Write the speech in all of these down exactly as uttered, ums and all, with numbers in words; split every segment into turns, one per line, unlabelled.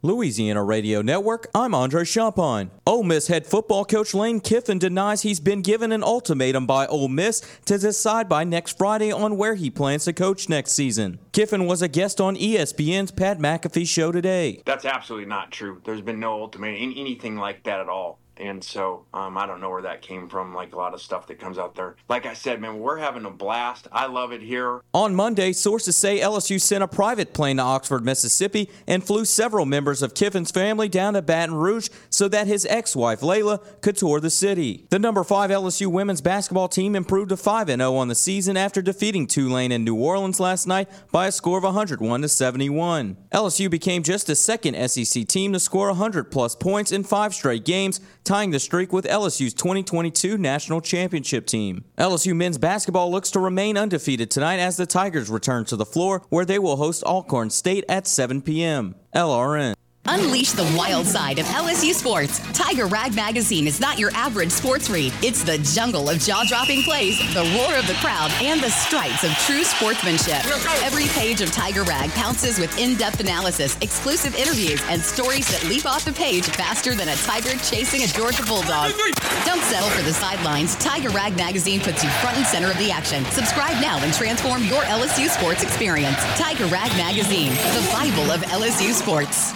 Louisiana Radio Network, I'm Andre Champagne. Ole Miss head football coach Lane Kiffin denies he's been given an ultimatum by Ole Miss to decide by next Friday on where he plans to coach next season. Kiffin was a guest on E S P N's Pat McAfee show today.
That's absolutely not true. There's been no ultimatum, anything like that at all. And so um, I don't know where that came from, like a lot of stuff that comes out there. Like I said, man, we're having a blast. I love it here.
On Monday, sources say L S U sent a private plane to Oxford, Mississippi, and flew several members of Kiffin's family down to Baton Rouge so that his ex-wife, Layla, could tour the city. The number five L S U women's basketball team improved to five and oh on the season after defeating Tulane in New Orleans last night by a score of one hundred one to seventy-one. L S U became just the second S E C team to score one hundred plus points in five straight games, tying the streak with L S U's twenty twenty-two national championship team. L S U men's basketball looks to remain undefeated tonight as the Tigers return to the floor, where they will host Alcorn State at seven p.m. L R N.
Unleash the wild side of L S U sports. Tiger Rag Magazine is not your average sports read. It's the jungle of jaw-dropping plays, the roar of the crowd, and the stripes of true sportsmanship. Every page of Tiger Rag pounces with in-depth analysis, exclusive interviews, and stories that leap off the page faster than a tiger chasing a Georgia Bulldog. Don't settle for the sidelines. Tiger Rag Magazine puts you front and center of the action. Subscribe now and transform your L S U sports experience. Tiger Rag Magazine, the Bible of L S U sports.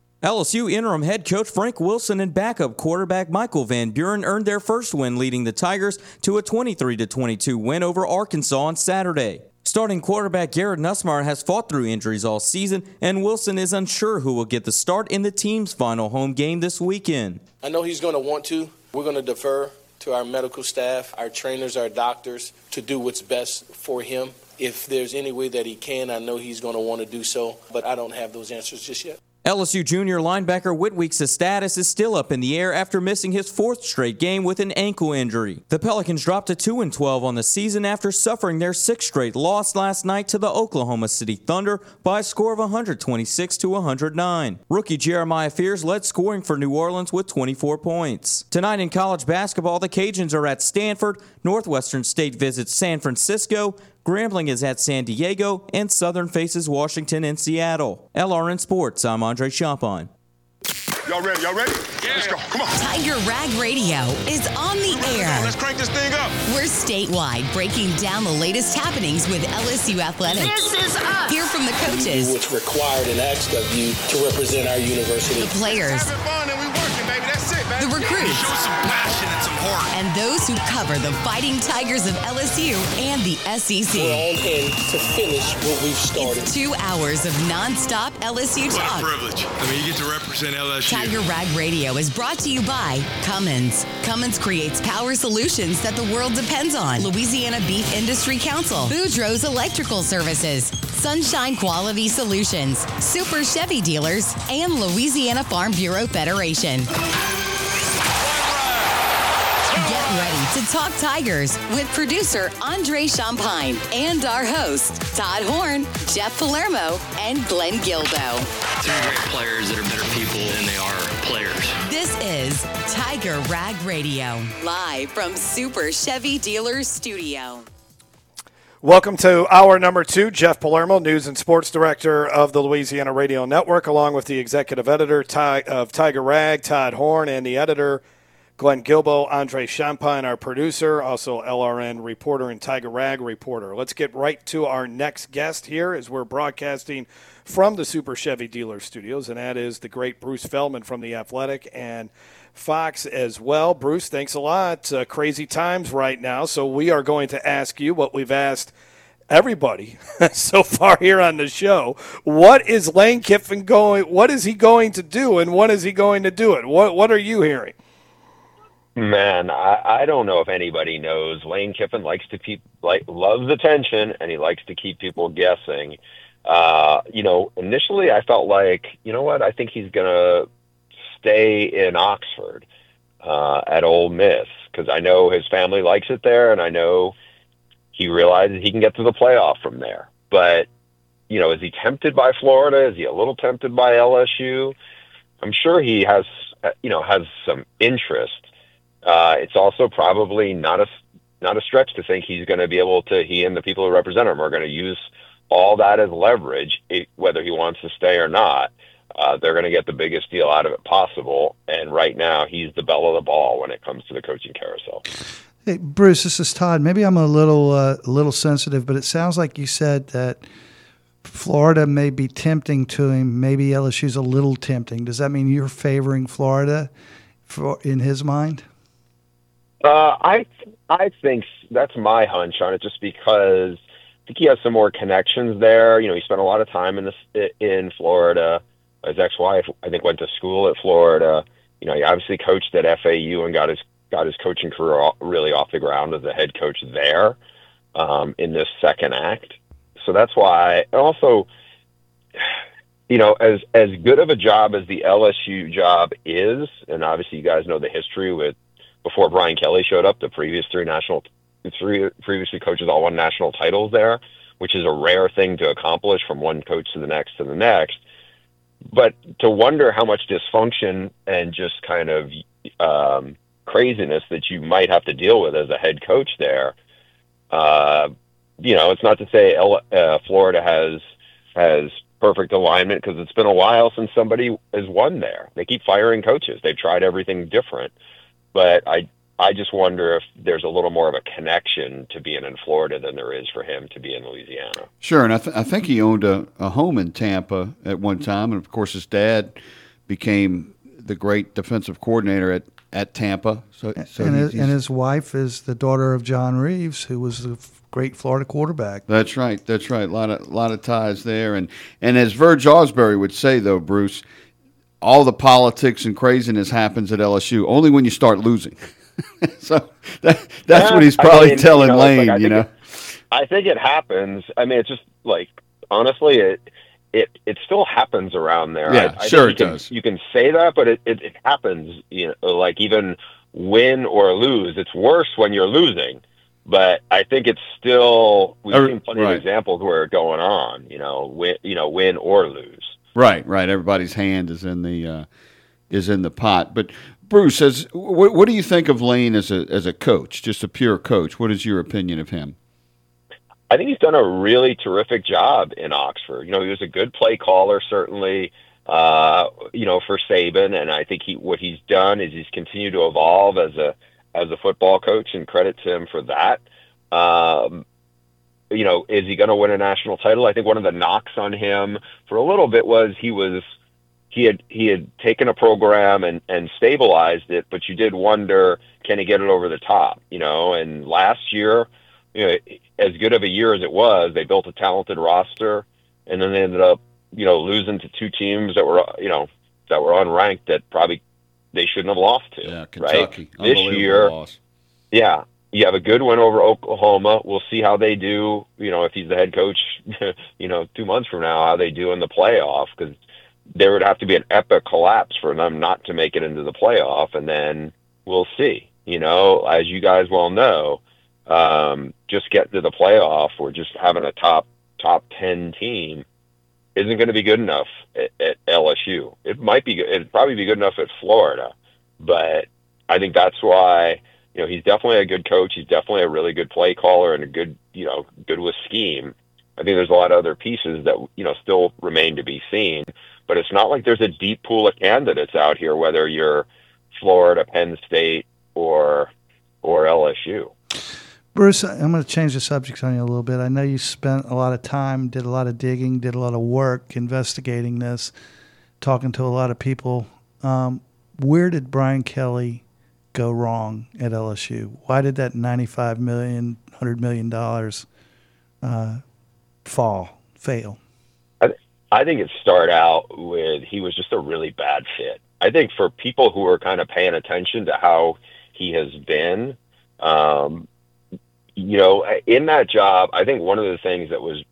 L S U interim head coach Frank Wilson and backup quarterback Michael Van Buren earned their first win, leading the Tigers to a twenty-three to twenty-two win over Arkansas on Saturday. Starting quarterback Garrett Nussmeier has fought through injuries all season, and Wilson is unsure who will get the start in the team's final home game this weekend.
I know he's going to want to. We're going to defer to our medical staff, our trainers, our doctors, to do what's best for him. If there's any way that he can, I know he's going to want to do so, but I don't have those answers just yet.
L S U junior linebacker Whitweek's status is still up in the air after missing his fourth straight game with an ankle injury. The Pelicans dropped to two and twelve on the season after suffering their sixth straight loss last night to the Oklahoma City Thunder by a score of one twenty-six to one oh nine. Rookie Jeremiah Fears led scoring for New Orleans with twenty-four points. Tonight in college basketball, the Cajuns are at Stanford, Northwestern State visits San Francisco, Grambling is at San Diego, and Southern faces Washington and Seattle. L R N Sports, I'm Andre Champagne.
Y'all ready? Y'all ready? Yeah. Let's go. Come on.
Tiger Rag Radio is on the air.
Let's crank this thing up.
We're statewide, breaking down the latest happenings with L S U athletics.
This is us.
Hear from the coaches.
What's required and asked of you to represent our university.
The players.
Having fun and we working, baby. That's it, baby.
The recruits.
Show some passion and some heart.
And those who cover the Fighting Tigers of L S U and the S E C.
We're on in to finish what we've started.
It's two hours of nonstop L S U talk.
What a privilege. I mean, you get to represent L S U.
Tiger Rag Radio is brought to you by Cummins. Cummins creates power solutions that the world depends on. Louisiana Beef Industry Council. Boudreaux's Electrical Services. Sunshine Quality Solutions. Super Chevy Dealers. And Louisiana Farm Bureau Federation. Get ready to talk Tigers with producer Andre Champagne and our hosts Todd Horn, Jeff Palermo, and Glenn Gilbo.
Three great players that are better people than they are players.
This is Tiger Rag Radio, live from Super Chevy Dealers Studio.
Welcome to hour number two. Jeff Palermo, News and Sports Director of the Louisiana Radio Network, along with the Executive Editor of Tiger Rag, Todd Horn, and the Editor, Glenn Gilbo. Andre Champagne, our producer, also L R N reporter and Tiger Rag reporter. Let's get right to our next guest here as we're broadcasting from the Super Chevy Dealer Studios, and that is the great Bruce Feldman from The Athletic and Fox as well. Bruce, thanks a lot. Uh, crazy times right now, so we are going to ask you what we've asked everybody so far here on the show. What is Lane Kiffin going, what is he going to do, and when is he going to do it? What, what are you hearing?
Man, I, I don't know if anybody knows. Lane Kiffin likes to keep, like, loves attention, and he likes to keep people guessing. Uh, you know, initially I felt like, you know what, I think he's going to stay in Oxford uh, at Ole Miss, because I know his family likes it there, and I know he realizes he can get to the playoff from there. But, you know, is he tempted by Florida? Is he a little tempted by L S U? I'm sure he has, you know, has some interest. Uh, it's also probably not a, not a stretch to think he's going to be able to, he and the people who represent him are going to use all that as leverage, it, whether he wants to stay or not. Uh, they're going to get the biggest deal out of it possible. And right now, he's the belle of the ball when it comes to the coaching carousel.
Hey, Bruce, this is Todd. Maybe I'm a little uh, a little sensitive, but it sounds like you said that Florida may be tempting to him. Maybe L S U's a little tempting. Does that mean you're favoring Florida for, in his mind?
Uh, I I think that's my hunch on it, just because I think he has some more connections there. You know, he spent a lot of time in this in Florida. His ex-wife, I think, went to school at Florida. You know, he obviously coached at F A U and got his got his coaching career really off the ground as a head coach there um, in this second act. So that's why. And also, you know, as as good of a job as the L S U job is, and obviously you guys know the history with before Brian Kelly showed up, the previous three national, three previously coaches all won national titles there, which is a rare thing to accomplish from one coach to the next to the next. But to wonder how much dysfunction and just kind of um, craziness that you might have to deal with as a head coach there, uh, you know, it's not to say L- uh, Florida has has perfect alignment, because it's been a while since somebody has won there. They keep firing coaches. They've tried everything different. But I I just wonder if there's a little more of a connection to being in Florida than there is for him to be in Louisiana.
Sure, and I, th- I think he owned a, a home in Tampa at one time, and of course his dad became the great defensive coordinator at, at Tampa. So, so
and,
he's,
his, and his wife is the daughter of John Reeves, who was a great Florida quarterback.
That's right, that's right. A lot of, lot of ties there. And, and as Verge Osbury would say, though, Bruce, all the politics and craziness happens at L S U only when you start losing. so that, that's
yeah,
what he's probably
I mean,
telling
you know,
Lane,
like,
you know.
It, I think it happens. I mean, it's just like, honestly, it it, it still happens around there.
Yeah,
I, I
sure
think
it
you can,
does.
You can say that, but it, it, it happens, you know, like even win or lose. It's worse when you're losing. But I think it's still, we've
Uh,
seen plenty
right.
of examples where it's going on, you know, win, you know, win or lose.
Right, right. Everybody's hand is in the uh, is in the pot. But Bruce, as what, what do you think of Lane as a as a coach, just a pure coach? What is your opinion of him?
I think he's done a really terrific job in Oxford. You know, he was a good play caller, certainly, uh, you know, for Saban. And I think he what he's done is he's continued to evolve as a as a football coach, and credit to him for that. Um, you know, is he going to win a national title? I think one of the knocks on him for a little bit was he was he had he had taken a program and, and stabilized it, but you did wonder, can he get it over the top? You know, and last year, you know, as good of a year as it was, they built a talented roster, and then they ended up, you know, losing to two teams that were, you know, that were unranked that probably they shouldn't have lost to.
Yeah, Kentucky.
Right? This year,
loss.
yeah, you have a good win over Oklahoma. We'll see how they do, you know, if he's the head coach, you know, two months from now, how they do in the playoff, because there would have to be an epic collapse for them not to make it into the playoff, and then we'll see. You know, as you guys well know, um, just getting to the playoff or just having a top top ten team isn't going to be good enough at, at L S U. It might be, it'd probably be good enough at Florida, but I think that's why, you know, he's definitely a good coach. He's definitely a really good play caller and a good, you know, good with scheme. I think there's a lot of other pieces that, you know, still remain to be seen, but it's not like there's a deep pool of candidates out here, whether you're Florida, Penn State, or, or L S U.
Bruce, I'm going to change the subject on you a little bit. I know you spent a lot of time, did a lot of digging, did a lot of work investigating this, talking to a lot of people. Um, where did Brian Kelly go wrong at L S U? Why did that ninety-five million dollars, one hundred million dollars uh, fall, fail?
I, I think it started out with he was just a really bad fit. I think for people who are kind of paying attention to how he has been, um, you know, in that job, I think one of the things that was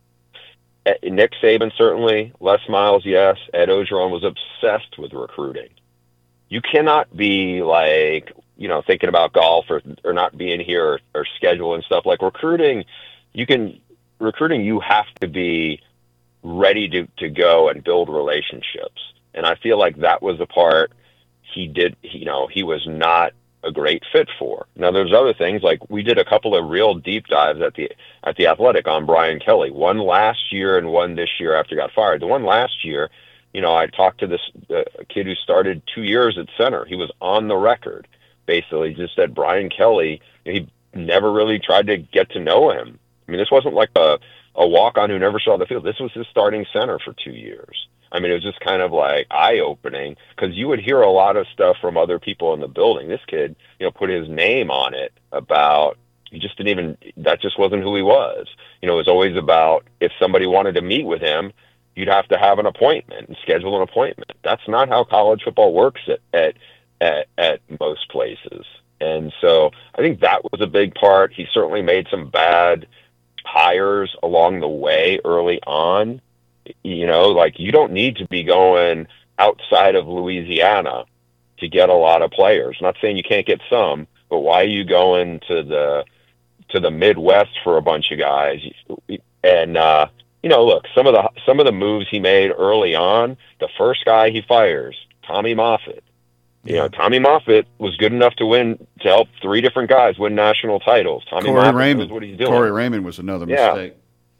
Nick Saban, certainly, Les Miles, yes, Ed Orgeron was obsessed with recruiting. You cannot be like, you know, thinking about golf or, or not being here or, or schedule and stuff. Like recruiting, you can, recruiting, you have to be ready to, to go and build relationships. And I feel like that was the part he did, you know, he was not a great fit for. Now there's other things, like we did a couple of real deep dives at the at the Athletic on Brian Kelly, one last year and one this year after he got fired. The one last year, You know, I talked to this uh, kid who started two years at center. He was on the record, basically just said Brian Kelly, he never really tried to get to know him. I mean, this wasn't like a, a walk-on who never saw the field. This was his starting center for two years. I mean, it was just kind of like eye-opening because you would hear a lot of stuff from other people in the building. This kid, you know, put his name on it about, he just didn't even, that just wasn't who he was. You know, it was always about if somebody wanted to meet with him, you'd have to have an appointment and schedule an appointment. That's not how college football works at, at, at, at most places. And so I think that was a big part. He certainly made some bad hires along the way early on. You know, like you don't need to be going outside of Louisiana to get a lot of players. I'm not saying you can't get some, but why are you going to the to the Midwest for a bunch of guys? And uh, you know, look, some of the some of the moves he made early on. The first guy he fires, Tommy Moffitt. You know, Tommy Moffitt was good enough to win to help three different guys win national titles. Tommy
Corey
Moffitt
Raymond.
knows what he's doing.
Corey Raymond was another
Yeah.
mistake.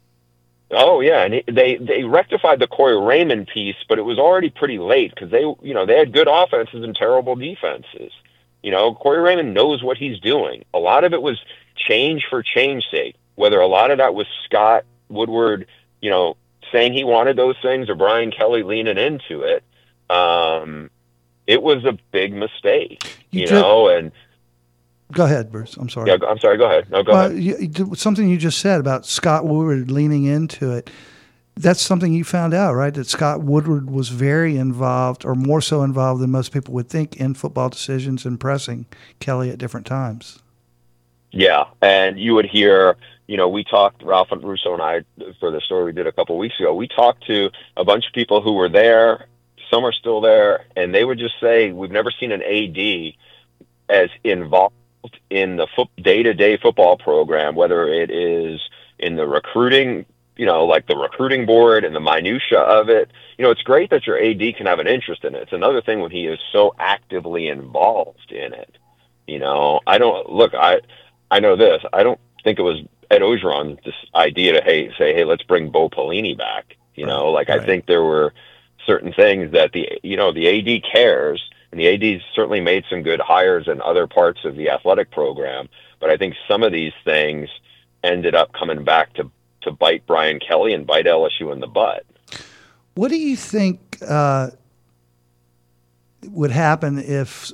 Oh yeah, and he, they they rectified the Corey Raymond piece, but it was already pretty late because they you know they had good offenses and terrible defenses. You know, Corey Raymond knows what he's doing. A lot of it was change for change's sake. Whether a lot of that was Scott Woodward, you know, saying he wanted those things, or Brian Kelly leaning into it, um, it was a big mistake. You,
You ju-
know, and
Go ahead, Bruce. I'm sorry.
yeah, I'm sorry. Go ahead. No, go
Uh,
ahead.
you, you- something you just said about Scott Woodward leaning into it. That's something you found out, right? That Scott Woodward was very involved, or more so involved than most people would think, in football decisions and pressing Kelly at different times.
Yeah, and you would hear, you know, we talked, Ralph and Russo and I, for the story we did a couple of weeks ago, we talked to a bunch of people who were there, some are still there, and they would just say, we've never seen an A D as involved in the fo- day-to-day football program, whether it is in the recruiting, you know, like the recruiting board and the minutia of it. You know, it's great that your A D can have an interest in it. It's another thing when he is so actively involved in it. You know, I don't, look, I I know this. I don't think it was Ed Ogeron's this idea to hey, say, hey, let's bring Bo Pelini back. You know, like
Right.
I think there were certain things that the, you know, the A D cares, and the A D's certainly made some good hires in other parts of the athletic program. But I think some of these things ended up coming back to, to bite Brian Kelly and bite L S U in the butt.
What do you think uh, would happen if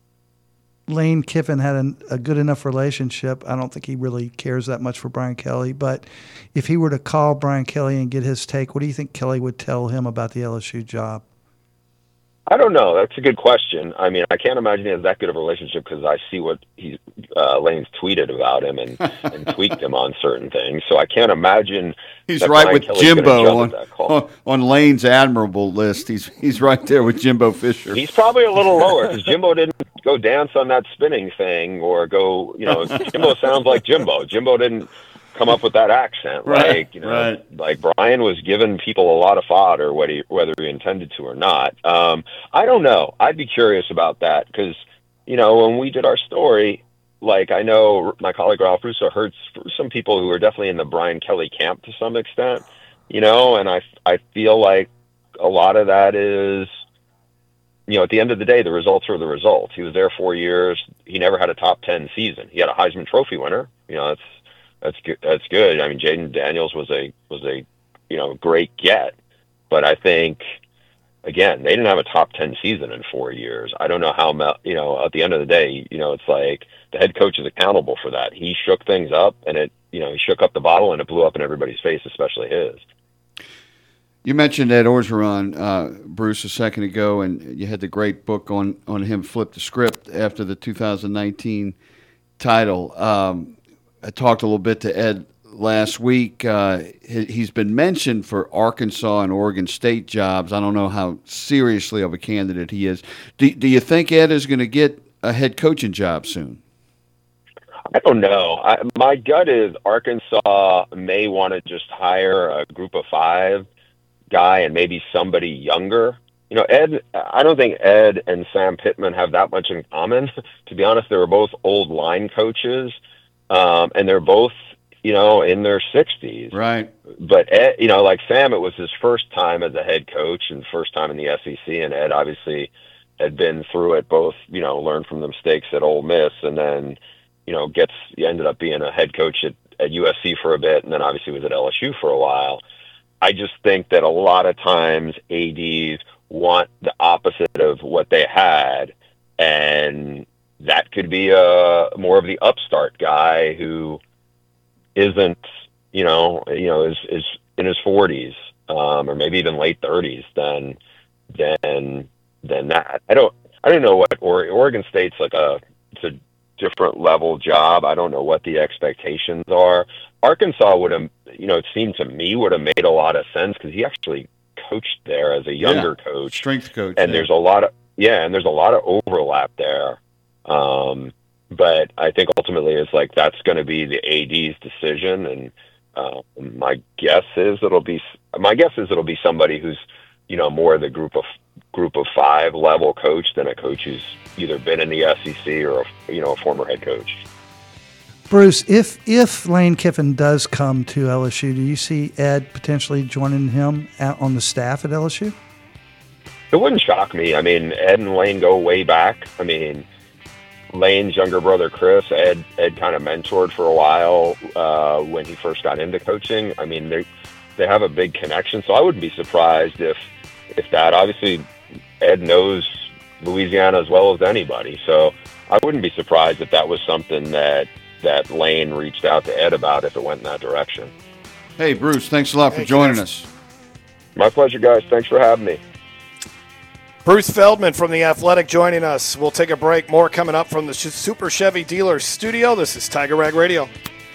Lane Kiffin had an, a good enough relationship? I don't think he really cares that much for Brian Kelly, but if he were to call Brian Kelly and get his take, what do you think Kelly would tell him about the L S U job?
I don't know. That's a good question. I mean, I can't imagine he has that good of a relationship because I see what he uh, Lane's tweeted about him and, and tweaked him on certain things. So I can't imagine.
He's
that
right
Brian
with
Kelly's gonna
Jimbo
jump
on,
at that call.
on on Lane's admirable list. He's he's right there with Jimbo Fisher.
He's probably a little lower because Jimbo didn't go dance on that spinning thing or go, you know, Jimbo sounds like Jimbo. Jimbo didn't come up with that accent.
Right,
Like, you know,
right.
like Brian was giving people a lot of fodder, whether he, whether he intended to or not. Um, I don't know. I'd be curious about that because, you know, when we did our story, like I know my colleague Ralph Russo heard some people who are definitely in the Brian Kelly camp to some extent, you know, and I, I feel like a lot of that is, you know, at the end of the day, the results are the results. He was there four years. He never had a top ten season. He had a Heisman Trophy winner. You know, that's that's good. That's good. I mean, Jaden Daniels was a was a you know great get, but I think again they didn't have a top ten season in four years. I don't know how you know. At the end of the day, you know, it's like the head coach is accountable for that. He shook things up, and it you know he shook up the bottle, and it blew up in everybody's face, especially his.
You mentioned Ed Orgeron, uh, Bruce, a second ago, and you had the great book on, on him, Flip the Script, after the two thousand nineteen title. Um, I talked a little bit to Ed last week. Uh, he, he's been mentioned for Arkansas and Oregon State jobs. I don't know how seriously of a candidate he is. Do, do you think Ed is going to get a head coaching job soon?
I don't know. I, my gut is Arkansas may want to just hire a group of five guy and maybe somebody younger. You know, Ed, I don't think Ed and Sam Pittman have that much in common. To be honest, they were both old line coaches, um, and they're both you know, in their sixties.
Right.
But, Ed, you know, like Sam, it was his first time as a head coach and first time in the S E C, and Ed obviously had been through it, both, you know, learned from the mistakes at Ole Miss, and then, you know, gets ended up being a head coach at, at U S C for a bit, and then obviously was at L S U for a while. I just think that a lot of times A Ds want the opposite of what they had, and that could be a more of the upstart guy who isn't, you know, you know, is is in his forties, um, or maybe even late thirties. Then, then, then that. I don't, I don't know what or, Oregon State's like a, it's a different level job. I don't know what the expectations are. Arkansas would have, you know, it seemed to me would have made a lot of sense because he actually coached there as a younger
yeah.
coach,
strength coach,
and
yeah.
there's a lot of yeah, and there's a lot of overlap there. Um, but I think ultimately it's like that's going to be the A D's decision, and uh, my guess is it'll be my guess is it'll be somebody who's, you know, more of the group of group of five level coach than a coach who's either been in the S E C or a, you know, a former head coach.
Bruce, if if Lane Kiffin does come to L S U, do you see Ed potentially joining him out on the staff at L S U?
It wouldn't shock me. I mean, Ed and Lane go way back. I mean, Lane's younger brother, Chris, Ed, Ed kind of mentored for a while uh, when he first got into coaching. I mean, they they have a big connection, so I wouldn't be surprised if if that. Obviously, Ed knows Louisiana as well as anybody, so I wouldn't be surprised if that was something that that Lane reached out to Ed about if it went in that direction.
Hey, Bruce, thanks a lot for
Thanks,
joining
guys.
us.
My pleasure, guys. Thanks for having me.
Bruce Feldman from The Athletic joining us. We'll take a break. More coming up from the Super Chevy Dealer Studio. This is Tiger Rag Radio.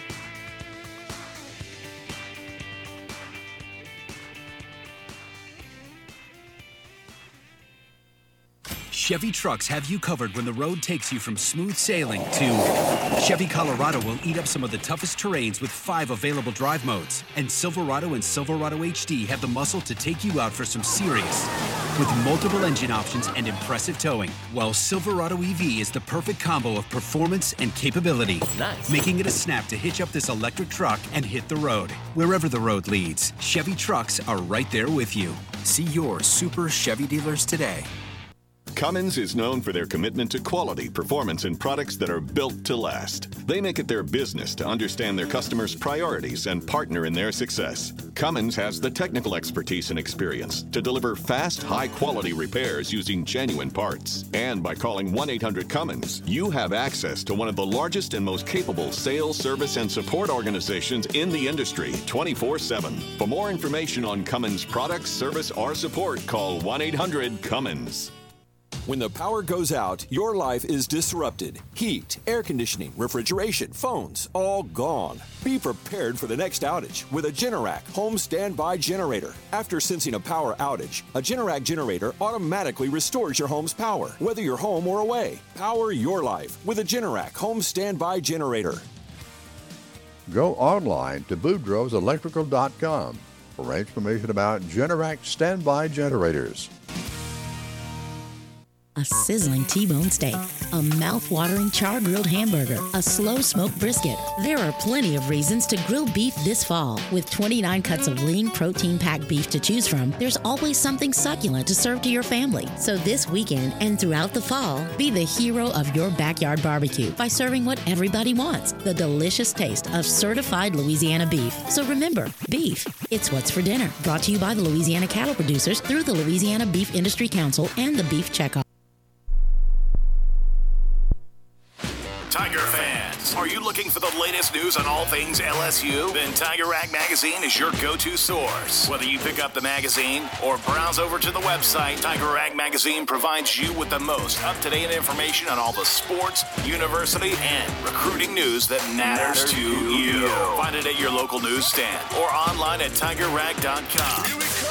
Chevy trucks have you covered when the road takes you from smooth sailing to Chevy Colorado will eat up some of the toughest terrains with five available drive modes. And Silverado and Silverado H D have the muscle to take you out for some serious with multiple engine options and impressive towing. While Silverado E V is the perfect combo of performance and capability, nice. Making it a snap to hitch up this electric truck and hit the road. Wherever the road leads, Chevy trucks are right there with you. See your Super Chevy dealers today.
Cummins is known for their commitment to quality, performance, and products that are built to last. They make it their business to understand their customers' priorities and partner in their success. Cummins has the technical expertise and experience to deliver fast, high-quality repairs using genuine parts. And by calling one eight hundred Cummins, you have access to one of the largest and most capable sales, service, and support organizations in the industry twenty-four seven. For more information on Cummins products, service, or support, call one eight hundred Cummins.
When the power goes out, your life is disrupted. Heat, air conditioning, refrigeration, phones, all gone. Be prepared for the next outage with a Generac home standby generator. After sensing a power outage, a Generac generator automatically restores your home's power, whether you're home or away. Power your life with a Generac home standby generator.
Go online to boudreaux electrical dot com for information about Generac standby generators.
A sizzling T-bone steak, a mouth-watering char-grilled hamburger, a slow-smoked brisket. There are plenty of reasons to grill beef this fall. With twenty-nine cuts of lean, protein-packed beef to choose from, there's always something succulent to serve to your family. So this weekend and throughout the fall, be the hero of your backyard barbecue by serving what everybody wants, the delicious taste of certified Louisiana beef. So remember, beef, it's what's for dinner. Brought to you by the Louisiana Cattle Producers through the Louisiana Beef Industry Council and the Beef Checkoff.
Tiger fans, are you looking for the latest news on all things L S U? Then Tiger Rag Magazine is your go-to source. Whether you pick up the magazine or browse over to the website, Tiger Rag Magazine provides you with the most up-to-date information on all the sports, university, and recruiting news that matters, matters to you. you. Find it at your local newsstand or online at tiger rag dot com.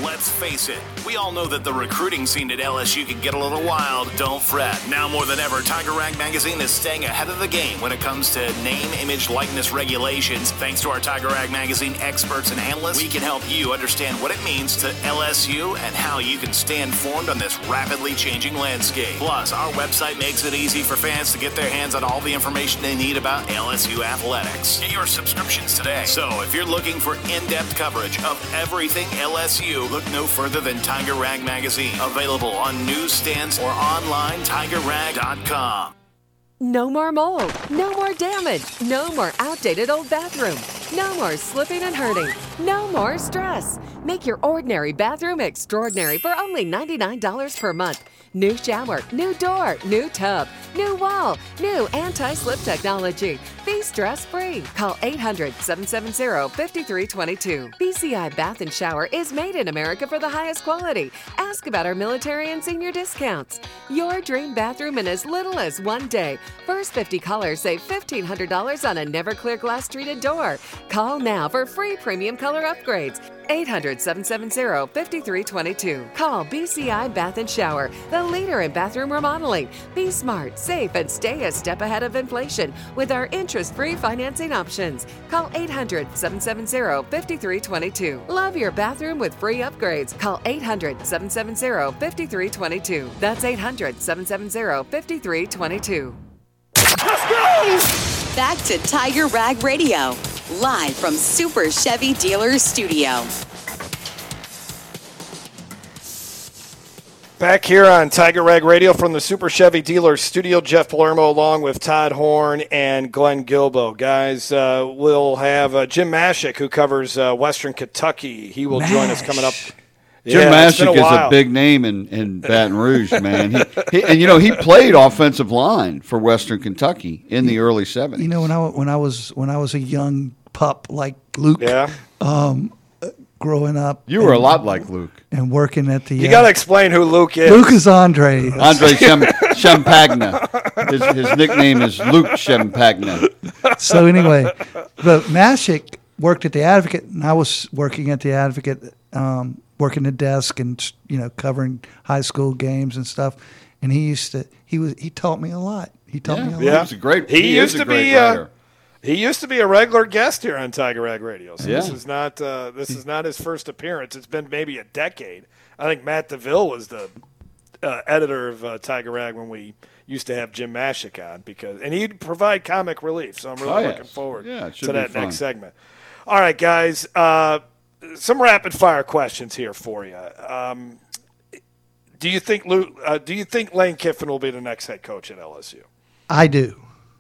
let's face it, we all know that the recruiting scene at L S U can get a little wild. Don't fret. Now more than ever, Tiger Rag Magazine is staying ahead of the game when it comes to name, image, likeness regulations. Thanks to our Tiger Rag Magazine experts and analysts, we can help you understand what it means to L S U and how you can stay informed on this rapidly changing landscape. Plus, our website makes it easy for fans to get their hands on all the information they need about L S U athletics. Get your subscriptions today. So if you're looking for in-depth coverage of everything L S U, look no further than Tiger Rag Magazine. Available on newsstands or online, tiger rag dot com.
No more mold, no more damage, no more outdated old bathroom, no more slipping and hurting, no more stress. Make your ordinary bathroom extraordinary for only ninety-nine dollars per month. New shower, new door, new tub, new wall, new anti-slip technology. Be stress-free. Call eight hundred, seven seven zero, five three two two. B C I Bath and Shower is made in America for the highest quality. Ask about our military and senior discounts. Your dream bathroom in as little as one day. First fifty callers save fifteen hundred dollars on a never clear glass treated door. Call now for free premium color upgrades. eight hundred, seven seven zero, five three two two. Call B C I Bath and Shower, the leader in bathroom remodeling. Be smart, safe, and stay a step ahead of inflation with our interest-free financing options. Call eight hundred, seven seven zero, five three two two. Love your bathroom with free upgrades. Call eight hundred, seven seven zero, five three two two. That's eight hundred, seven seven zero, five three two two.
Let's go! Back to Tiger Rag Radio, live from Super Chevy Dealers Studio.
Back here on Tiger Rag Radio from the Super Chevy Dealers Studio, Jeff Palermo along with Todd Horn and Glenn Gilbo. Guys, uh, we'll have uh, Jim Mashik, who covers uh, Western Kentucky. He will Mash. join us coming up.
Jim yeah, Mashik is a big name in, in Baton Rouge, man. He, he, and, you know, he played offensive line for Western Kentucky in the early seventies.
You know, when I, when I, was, when I was a young pup like Luke,
yeah.
um, growing up.
You were and, a lot like Luke.
And working at the...
You
uh,
got to explain who Luke is.
Luke is Andre.
Andre Chem- Champagna. His, his nickname is Luke Champagna.
So anyway, but Mashik worked at the Advocate, and I was working at the Advocate, um, working the desk and, you know, covering high school games and stuff. And he used to... He was. He taught me a lot. He taught
yeah,
me a lot.
Yeah, he was a great...
He,
he
used
is
to
a great
be...
writer.
Uh, He used to be a regular guest here on Tiger Rag Radio. So
yeah.
this is not uh, this is not his first appearance. It's been maybe a decade. I think Matt DeVille was the uh, editor of uh, Tiger Rag when we used to have Jim Mashik on, because and he'd provide comic relief. So I'm really
oh, yes.
looking forward
yeah,
to that next segment. All right, guys. Uh, some rapid fire questions here for you. Um, do you think Luke, uh, do you think Lane Kiffin will be the next head coach at L S U?
I do.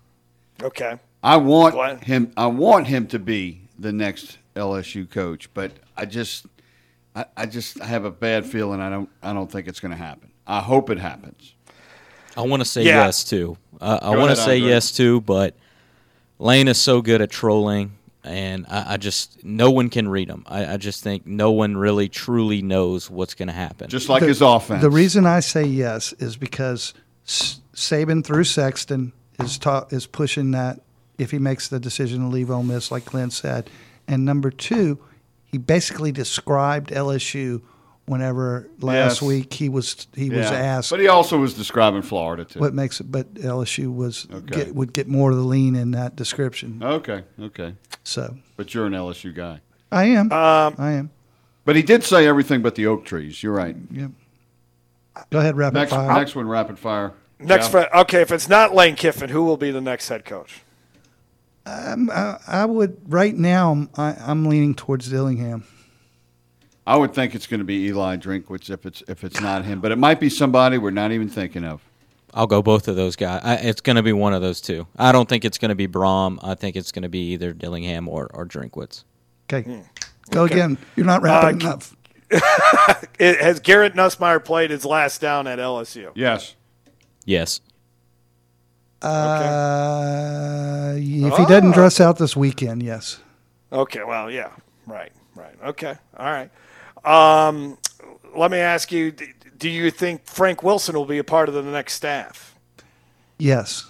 Okay.
I want him. I want him to be the next L S U coach, but I just, I, I just have a bad feeling. I don't. I don't think it's going to happen. I hope it happens.
I want to say
yeah.
yes too. Uh, I want to say
Andre.
yes too, but Lane is so good at trolling, and I, I just no one can read him. I, I just think no one really truly knows what's going to happen.
Just like
the,
his offense.
The reason I say yes is because S- Saban through Sexton is ta- is pushing that. If he makes the decision to leave Ole Miss, like Glenn said. And number two, he basically described L S U whenever last
yes.
week he was he
yeah.
was asked.
But he also was describing Florida, too.
What makes it? But L S U was
okay.
get, would get more of the lean in that description.
Okay, okay.
So,
but you're an L S U guy.
I am.
Um,
I am.
But he did say everything but the oak trees. You're right.
Yep. Go ahead, rapid
next,
fire.
Next one, rapid fire.
Next, yeah. okay. If it's not Lane Kiffin, who will be the next head coach?
Um, I, I would right now. I, I'm leaning towards Dillingham.
I would think it's going to be Eli Drinkwitz if it's if it's not him, but it might be somebody we're not even thinking of.
I'll go both of those guys. I, it's going to be one of those two. I don't think it's going to be Braum. I think it's going to be either Dillingham or or Drinkwitz.
Okay, hmm. go okay. again. You're not rapid uh, enough.
it, has Garrett Nussmeier played his last down at L S U?
Yes.
Yes.
Uh, okay. If he doesn't dress out this weekend, yes.
Okay, well, yeah, right, right. Okay, all right. Um, let me ask you, do you think Frank Wilson will be a part of the next staff?
Yes.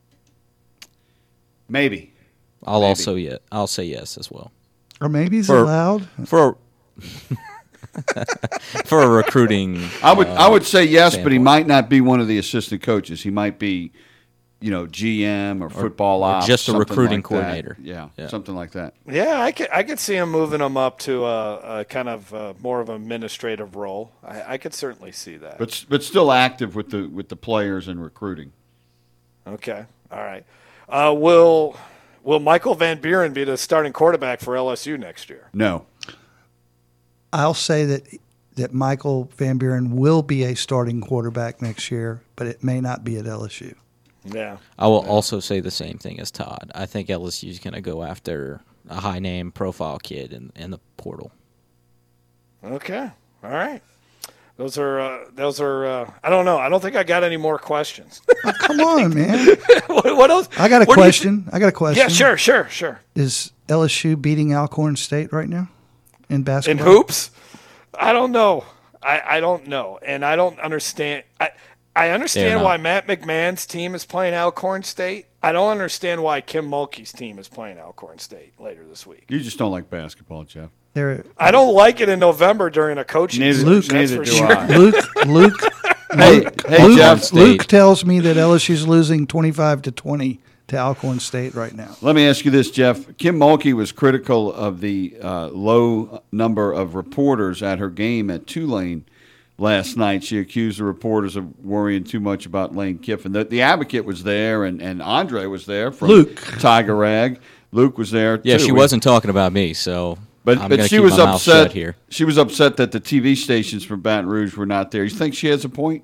Maybe.
I'll
maybe.
also yeah, I'll say yes as well.
Or maybe he's
for,
allowed.
For For a recruiting,
I would
uh,
I would say yes,
standpoint.
but he might not be one of the assistant coaches. He might be, you know, G M or football
or
ops,
just a
something
recruiting
like that.
coordinator.
Yeah,
Yeah.
something like that.
Yeah, I could I could see him moving him up to a, a kind of uh more of an administrative role. I, I could certainly see that.
But but still active with the with the players and recruiting.
Okay, all right. Uh, will Will Michael Van Buren be the starting quarterback for L S U next year?
No.
I'll say that that Michael Van Buren will be a starting quarterback next year, but it may not be at L S U.
Yeah.
I will also say the same thing as Todd. I think L S U is going to go after a high name profile kid in, in the portal.
Okay, all right. Those are uh, those are. Uh, I don't know. I don't think I got any more questions.
Oh, come on, man.
what, what else?
I got a
What do you
question.
thi-
I got a question.
Yeah, sure, sure, sure.
Is L S U beating Alcorn State right now in
In
basketball?
hoops, I don't know. I, I don't know, and I don't understand. I I understand
They're not.
why Matt McMahon's team is playing Alcorn State. I don't understand why Kim Mulkey's team is playing Alcorn State later this week.
You just don't like basketball, Jeff.
They're,
I don't like it in November during a coaching
Neither-
search,
Luke,
that's
neither
for
do
sure.
I.
Luke, Luke,
Hey,
Luke,
hey,
Luke,
Jeff.
Luke tells me that L S U's losing twenty-five to twenty to Alcorn State right now.
Let me ask you this, Jeff. Kim Mulkey was critical of the uh, low number of reporters at her game at Tulane last night. She accused the reporters of worrying too much about Lane Kiffin. The, the Advocate was there, and, and Andre was there from
Luke.
Tiger Rag. Luke was there,
Yeah,
too.
she
We-
wasn't talking about me, so
But,
I'm
but
gonna
she
keep
was
my mouth
upset
shut here.
She was upset that the T V stations from Baton Rouge were not there. You think she has a point?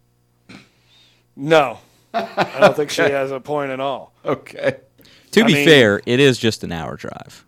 No, I don't think she has a point at all.
Okay.
To
I
be
mean-
fair, it is just an hour drive.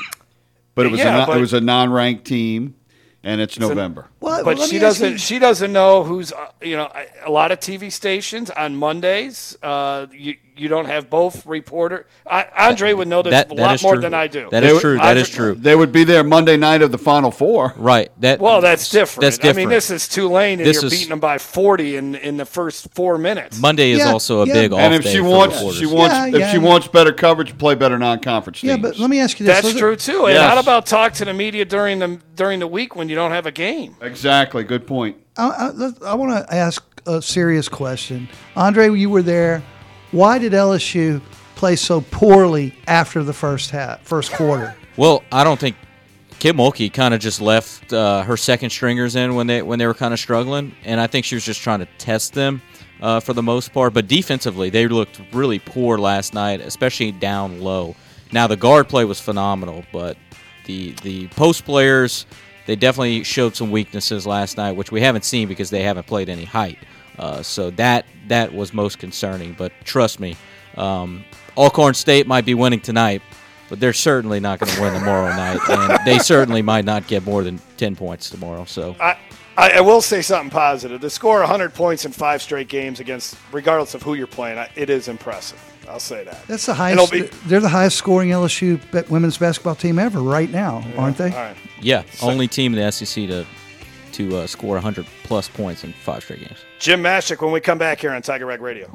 But it was
Yeah,
a non-
but-
it was a non-ranked team, and it's,
It's a-
November.
Well,
But
let
she
me ask
doesn't.
you-
She doesn't know who's. Uh, you know, a- a lot of T V stations on Mondays. Uh, you you don't have both reporter. I, Andre would know this
That-
a
that
lot
is
more
true.
than I do.
That
They
is
would-
true. That
Andre-
is true.
They would be there Monday night of the Final Four.
Right. That.
Well, that's different.
That's different.
I mean, this is Tulane, and
This
you're
is-
beating them by forty in in the first four minutes.
Monday is
Yeah,
also a
yeah.
big off
And if
day
she
for
wants,
reporters.
she wants,
Yeah,
if
yeah.
she wants better coverage, play better non-conference
Yeah,
teams.
but let me ask you this.
That's
Let's-
true too. And
Yes.
how about talk to the media during the during the week when you don't have a game?
Exactly. Good point.
I, I, let- I want to ask a serious question. Andre, you were there. Why did L S U play so poorly after the first half, first quarter?
Well, I don't think Kim Mulkey kind of just left uh, her second stringers in when they when they were kind of struggling, and I think she was just trying to test them uh, for the most part. But defensively, they looked really poor last night, especially down low. Now the guard play was phenomenal, but the the post players, they definitely showed some weaknesses last night, which we haven't seen because they haven't played any height. Uh, so that that was most concerning. But trust me, um, Alcorn State might be winning tonight, but they're certainly not going to win tomorrow night, and they certainly might not get more than ten points tomorrow. So
I, I, I will say something positive. To score one hundred points in five straight games against, regardless of who you're playing, I- it is impressive. I'll say that.
That's the
And it'll
highest.
be-
They're the highest scoring L S U ba- women's basketball team ever right now, aren't they?
All right.
yeah, only team in the S E C to to uh, score one hundred plus points in five straight games.
Jim Mashik when we come back here on Tiger Rag Radio.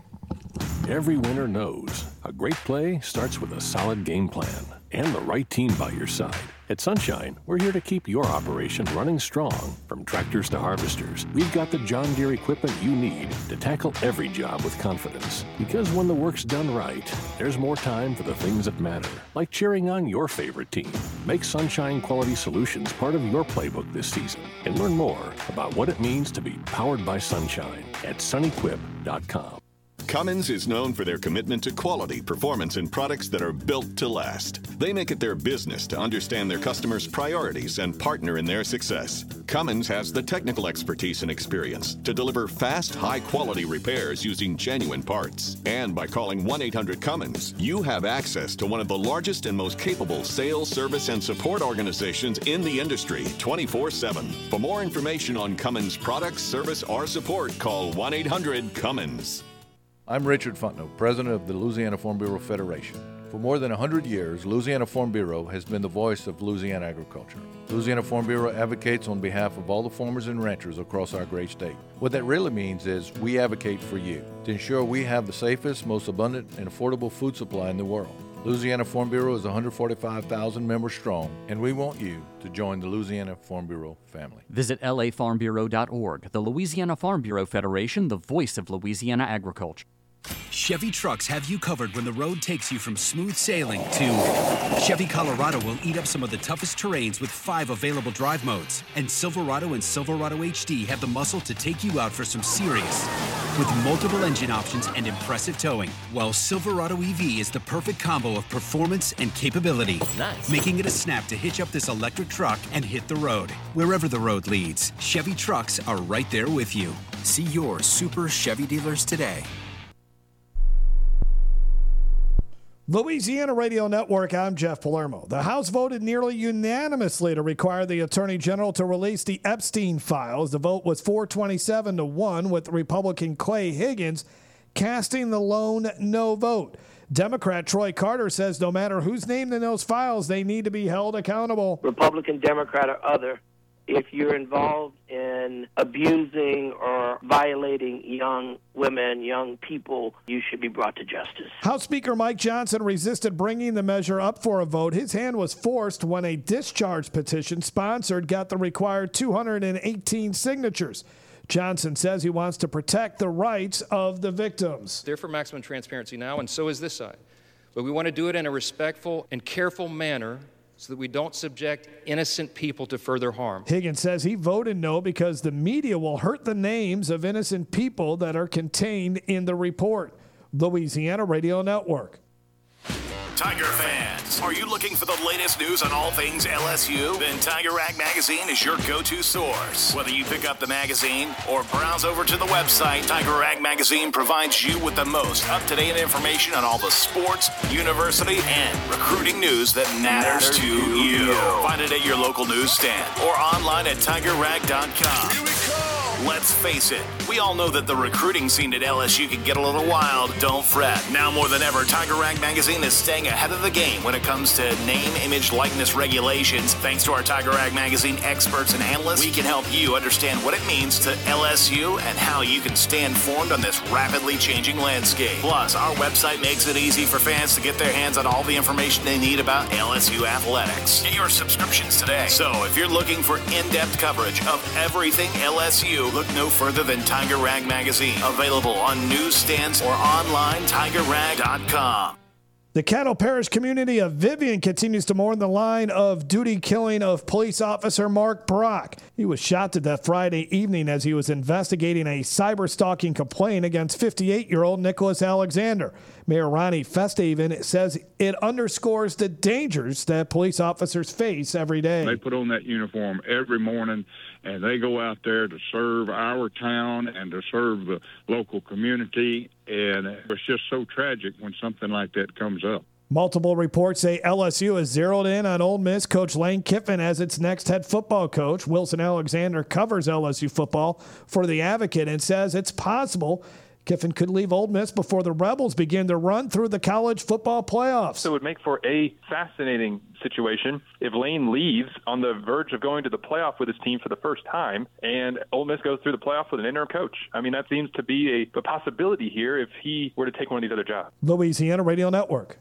Every winner knows a great play starts with a solid game plan and the right team by your side. At Sunshine, we're here to keep your operation running strong. From tractors to harvesters, we've got the John Deere equipment you need to tackle every job with confidence. Because when the work's done right, there's more time for the things that matter, like cheering on your favorite team. Make Sunshine Quality Solutions part of your playbook this season and learn more about what it means to be powered by Sunshine at sunequip dot com.
Cummins is known for their commitment to quality, performance, and products that are built to last. They make it their business to understand their customers' priorities and partner in their success. Cummins has the technical expertise and experience to deliver fast, high-quality repairs using genuine parts. And by calling one eight hundred Cummins, you have access to one of the largest and most capable sales, service, and support organizations in the industry, twenty-four seven. For more information on Cummins products, service, or support, call one eight hundred Cummins.
I'm Richard Fontenot, president of the Louisiana Farm Bureau Federation. For more than one hundred years, Louisiana Farm Bureau has been the voice of Louisiana agriculture. Louisiana Farm Bureau advocates on behalf of all the farmers and ranchers across our great state. What that really means is we advocate for you to ensure we have the safest, most abundant, and affordable food supply in the world. Louisiana Farm Bureau is one hundred forty-five thousand members strong, and we want you to join the Louisiana Farm Bureau family.
Visit L A farm bureau dot org. The Louisiana Farm Bureau Federation, the voice of Louisiana agriculture.
Chevy trucks have you covered when the road takes you from smooth sailing to Chevy Colorado will eat up some of the toughest terrains with five available drive modes. And Silverado and Silverado H D have the muscle to take you out for some serious with multiple engine options and impressive towing. While Silverado E V is the perfect combo of performance and capability, nice. Making it a snap to hitch up this electric truck and hit the road. Wherever the road leads, Chevy trucks are right there with you. See your Super Chevy dealers today.
Louisiana Radio Network, I'm Jeff Palermo. The House voted nearly unanimously to require the Attorney General to release the Epstein files. The vote was four twenty-seven to one, with Republican Clay Higgins casting the lone no vote. Democrat Troy Carter says no matter who's named in those files, they need to be held accountable.
Republican, Democrat, or other, if you're involved in abusing or violating young women, young people, you should be brought to justice.
House Speaker Mike Johnson resisted bringing the measure up for a vote. His hand was forced when a discharge petition sponsored got the required two hundred eighteen signatures. Johnson says he wants to protect the rights of the victims.
They're for maximum transparency now, and so is this side. But we want to do it in a respectful and careful manner so that we don't subject innocent people to further harm.
Higgins says he voted no because the media will hurt the names of innocent people that are contained in the report. Louisiana Radio Network.
Tiger fans, are you looking for the latest news on all things L S U? Then Tiger Rag Magazine is your go-to source. Whether you pick up the magazine or browse over to the website, Tiger Rag Magazine provides you with the most up-to-date information on all the sports, university, and recruiting news that matters, matters to you. you. Find it at your local newsstand or online at tiger rag dot com. Here we go. Let's face it, we all know that the recruiting scene at L S U can get a little wild. Don't fret. Now more than ever, Tiger Rag Magazine is staying ahead of the game when it comes to name, image, likeness regulations. Thanks to our Tiger Rag Magazine experts and analysts, we can help you understand what it means to L S U and how you can stay informed on this rapidly changing landscape. Plus, our website makes it easy for fans to get their hands on all the information they need about L S U athletics. Get your subscriptions today. So if you're looking for in-depth coverage of everything L S U, look no further than Tiger Rag Magazine. Available on newsstands or online, tiger rag dot com.
The Caddo Parish community of Vivian continues to mourn the line of duty killing of police officer Mark Brock. He was shot to death Friday evening as he was investigating a cyber-stalking complaint against fifty-eight-year-old Nicholas Alexander. Mayor Ronnie Festhaven says it underscores the dangers that police officers face every day.
They put on that uniform every morning, and they go out there to serve our town and to serve the local community, and it's just so tragic when something like that comes up.
Multiple reports say L S U has zeroed in on Ole Miss coach Lane Kiffin as its next head football coach. Wilson Alexander covers L S U football for The Advocate and says it's possible Kiffin could leave Ole Miss before the Rebels begin to run through the college football playoffs.
So it would make for a fascinating situation if Lane leaves on the verge of going to the playoff with his team for the first time, and Ole Miss goes through the playoff with an interim coach. I mean, that seems to be a, a possibility here if he were to take one of these other jobs.
Louisiana Radio Network.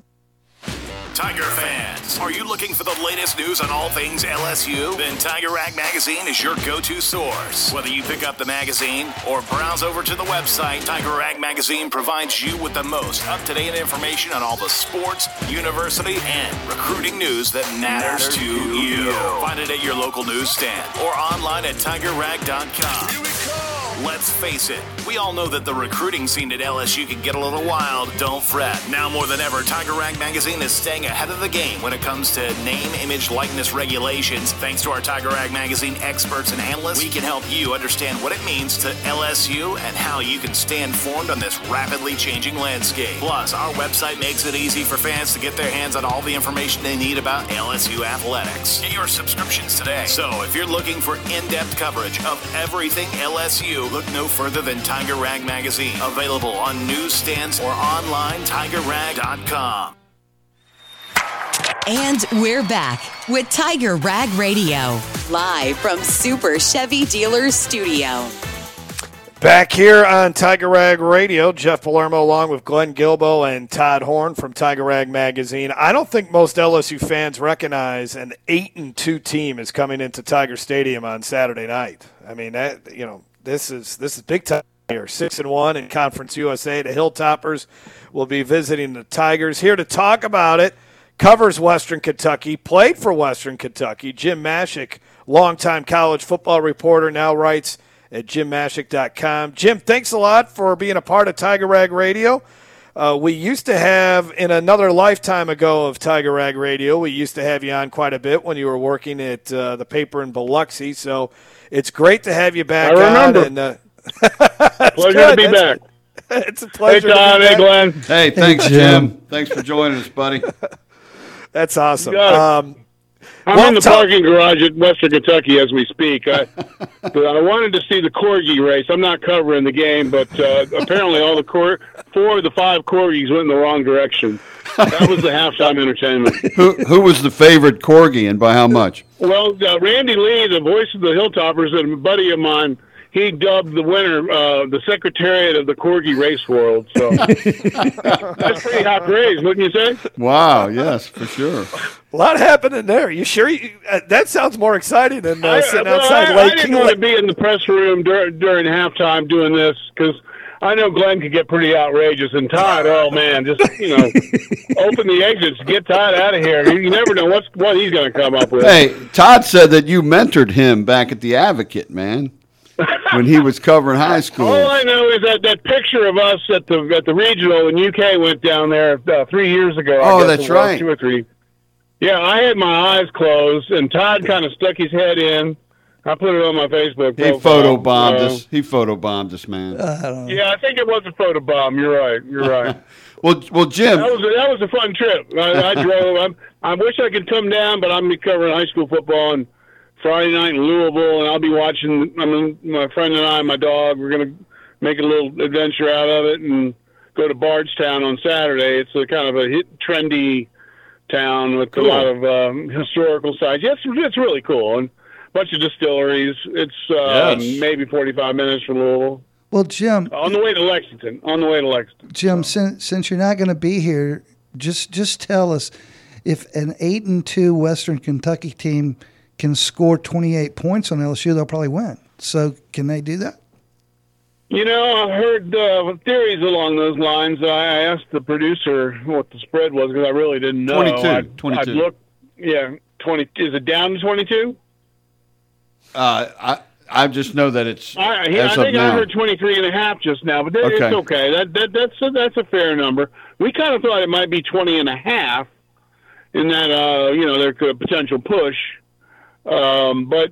Tiger fans, are you looking for the latest news on all things L S U? Then Tiger Rag Magazine is your go-to source. Whether you pick up the magazine or browse over to the website, Tiger Rag Magazine provides you with the most up-to-date information on all the sports, university, and recruiting news that matters, matters to you. you. Find it at your local newsstand or online at tiger rag dot com. Here we go. Let's face it, we all know that the recruiting scene at L S U can get a little wild. Don't fret. Now more than ever, Tiger Rag Magazine is staying ahead of the game when it comes to name, image, likeness regulations. Thanks to our Tiger Rag Magazine experts and analysts, we can help you understand what it means to L S U and how you can stay informed on this rapidly changing landscape. Plus, our website makes it easy for fans to get their hands on all the information they need about L S U athletics. Get your subscriptions today. So if you're looking for in-depth coverage of everything L S U, look no further than Tiger Rag Magazine. Available on newsstands or online, tiger rag dot com.
And we're back with Tiger Rag Radio, live from Super Chevy Dealers Studio.
Back here on Tiger Rag Radio, Jeff Palermo along with Glenn Gilbo and Todd Horn from Tiger Rag Magazine. I don't think most L S U fans recognize an eight and two team is coming into Tiger Stadium on Saturday night. I mean, that you know, this is this is big time here. Six and one in Conference U S A. The Hilltoppers will be visiting the Tigers. Here to talk about it, covers Western Kentucky, played for Western Kentucky. Jim Mashik, longtime college football reporter, now writes at jim mashik dot com. Jim, thanks a lot for being a part of Tiger Rag Radio. Uh, we used to have, in another lifetime ago of Tiger Rag Radio, we used to have you on quite a bit when you were working at uh, the paper in Biloxi. So it's great to have you back
I remember.
on. And, uh,
pleasure
good.
to be
That's,
back.
It's a pleasure.
Hey, Todd.
To be
Hey,
back.
Glenn.
Hey, thanks, Jim. Thanks for joining us, buddy.
That's awesome.
Got it.
Um,
I'm
well,
in the
tell-
parking garage at Western Kentucky as we speak. I, but I wanted to see the Corgi race. I'm not covering the game, but uh, apparently all the cor- four of the five Corgis went in the wrong direction. That was the halftime entertainment.
who who was the favorite Corgi, and by how much?
Well, uh, Randy Lee, the voice of the Hilltoppers, and a buddy of mine, he dubbed the winner uh, the Secretariat of the Corgi Race World. So that's pretty high praise, wouldn't you say?
Wow, yes, for sure.
A lot happening there. You sure? You, uh, that sounds more exciting than uh,
I,
sitting
well,
outside
I,
Lake
I didn't
King-
want to be in the press room dur- during halftime doing this because I know Glenn could get pretty outrageous. And Todd, oh man, just you know, open the exits, get Todd out of here. You never know what's what he's going to come up with.
Hey, Todd said that you mentored him back at the Advocate, man, when he was covering high school.
All I know is that that picture of us at the at the regional when U K went down there uh, three years ago. I
Oh,
guess
that's
it was,
right.
Two or three. Yeah, I had my eyes closed, and Todd kind of stuck his head in. I put it on my Facebook
He
profile.
photobombed
Uh,
us. He photobombed us, man.
Yeah, I think it was a photobomb. You're right. You're right.
well, well, Jim.
That was a, that was a fun trip. I, I drove. I'm, I wish I could come down, but I'm covering high school football on Friday night in Louisville, and I'll be watching. I mean, my friend and I, my dog, we're gonna make a little adventure out of it and go to Bardstown on Saturday. It's a kind of a hit, trendy town with
Cool.
a lot of um, historical sites. Yes, it's really cool and a bunch of distilleries. It's uh,
Yes.
maybe forty-five minutes from Louisville.
Well, Jim,
On the way to Lexington. On the way to Lexington.
Jim, since, since you're not going to be here, just just tell us if an eight and two Western Kentucky team can score twenty-eight points on L S U, they'll probably win. So can they do that?
You know, I heard uh, theories along those lines. I asked the producer what the spread was because I really didn't know.
twenty-two.
I'd,
twenty-two.
I'd look, yeah, twenty. Is it down to twenty-two?
Uh, I I just know that it's
I, yeah,
as
I
of
think I
now.
heard twenty-three and a half just now, but that,
Okay.
it's okay. That, that that's a, that's a fair number. We kind of thought it might be twenty and a half, in that uh, you know there could a potential push, um, but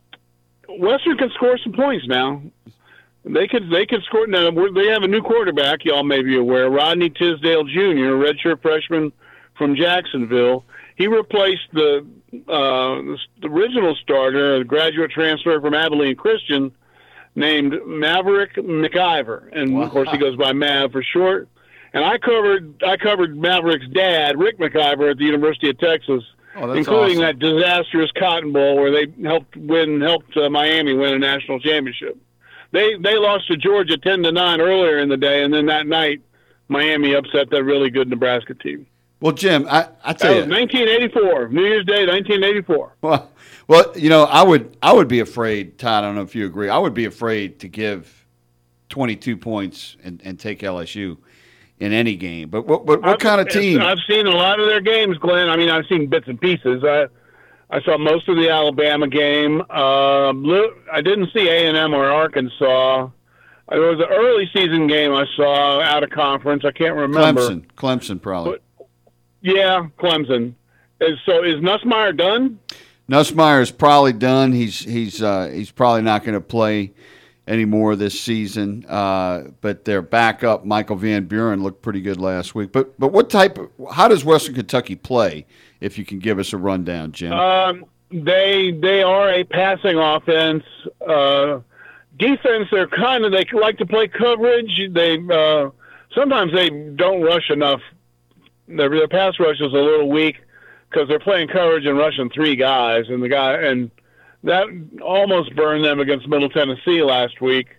Western can score some points now. They could they could score now. we're- They have a new quarterback. Y'all may be aware, Rodney Tisdale Junior, redshirt freshman from Jacksonville. He replaced the, uh, the original starter, a graduate transfer from Abilene Christian, named Maverick McIver, and
Wow.
of course he goes by Mav for short. And I covered I covered Maverick's dad, Rick McIver, at the University of Texas,
Oh, that's
including
awesome.
that disastrous Cotton Bowl where they helped win helped uh, Miami win a national championship. They they lost to Georgia ten to nine earlier in the day, and then that night Miami upset that really good Nebraska team.
Well, Jim, I, I
That
tell
was
you.
nineteen eighty-four, New Year's Day, nineteen eighty-four.
Well, well, you know, I would I would be afraid, Todd, I don't know if you agree. I would be afraid to give twenty-two points and, and take L S U in any game. But what what, what
I've-
kind of team?
I've seen a lot of their games, Glenn. I mean, I've seen bits and pieces. I I saw most of the Alabama game. Um, li- I didn't see A and M or Arkansas. There was an early season game I saw out of conference. I can't remember.
Clemson. Clemson probably.
Yeah, Clemson. Is, so is Nussmeier done?
Nussmeier is probably done. He's he's uh, he's probably not going to play anymore this season. Uh, but their backup, Michael Van Buren, looked pretty good last week. But but what type? Of, how does Western Kentucky play? If you can give us a rundown, Jim.
Um, they they are a passing offense. Uh, defense, they're kind of they like to play coverage. They uh, sometimes they don't rush enough. Their, their pass rush is a little weak because they're playing coverage and rushing three guys, and the guy and that almost burned them against Middle Tennessee last week.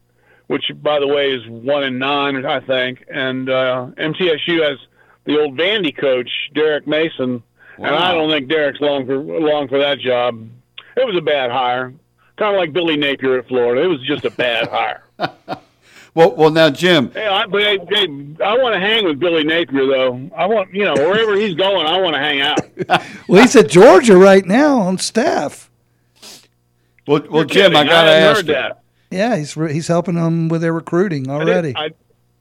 which, by the way, is one and nine, I think. And uh, M T S U has the old Vandy coach, Derek Mason, wow. and I don't think Derek's long for long for that job. It was a bad hire, kind of like Billy Napier at Florida. It was just a bad hire.
Well, well, now, Jim.
Hey, I, but hey, hey, I want to hang with Billy Napier, though. I want, you know, wherever he's going, I want to hang out.
Well, he's at Georgia right now on staff.
Well, well, Jim, I got to ask you.
That.
Yeah, he's he's helping them with their recruiting already.
I I,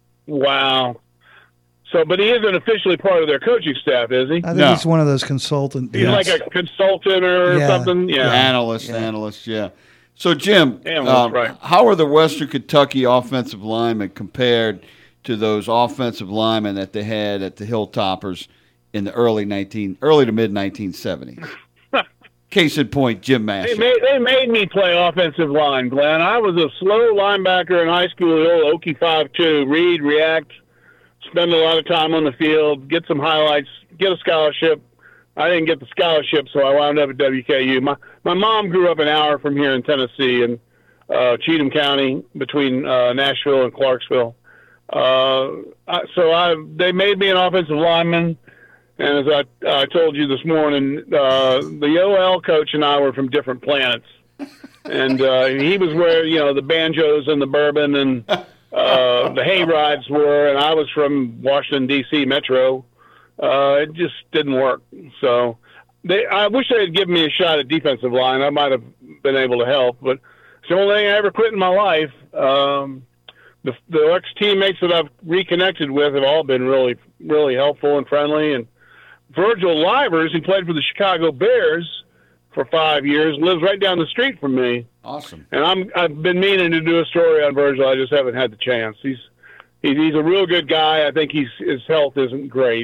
wow. So, but he isn't officially part of their coaching staff, is he?
I think no. he's one of those consultants.
He's yes. like a consultant or
yeah.
something. Yeah,
analyst,
yeah.
analyst. Yeah. So, Jim,
uh,
right. how are the Western Kentucky offensive linemen compared to those offensive linemen that they had at the Hilltoppers in the early nineteen, early to mid nineteen seventies? Case in point, Jim Masher.
They made, they made me play offensive line, Glenn. I was a slow linebacker in high school, the old Okie five two, read, react, spend a lot of time on the field, get some highlights, get a scholarship. I didn't get the scholarship, so I wound up at W K U. My my mom grew up an hour from here in Tennessee, in uh, Cheatham County, between uh, Nashville and Clarksville. Uh, I, so I they made me an offensive lineman, and as I, I told you this morning, uh, the O L coach and I were from different planets, and uh, he was where you know the banjos and the bourbon and uh, the hay rides were, and I was from Washington D C Metro. Uh, it just didn't work. So they, I wish they had given me a shot at defensive line. I might have been able to help, but it's the only thing I ever quit in my life. Um, the, the ex-teammates that I've reconnected with have all been really, really helpful and friendly. And Virgil Livers, who played for the Chicago Bears for five years, lives right down the street from me.
Awesome.
And I'm, I've been meaning to do a story on Virgil. I just haven't had the chance. He's, he's, he's a real good guy. I think he's, his health isn't great.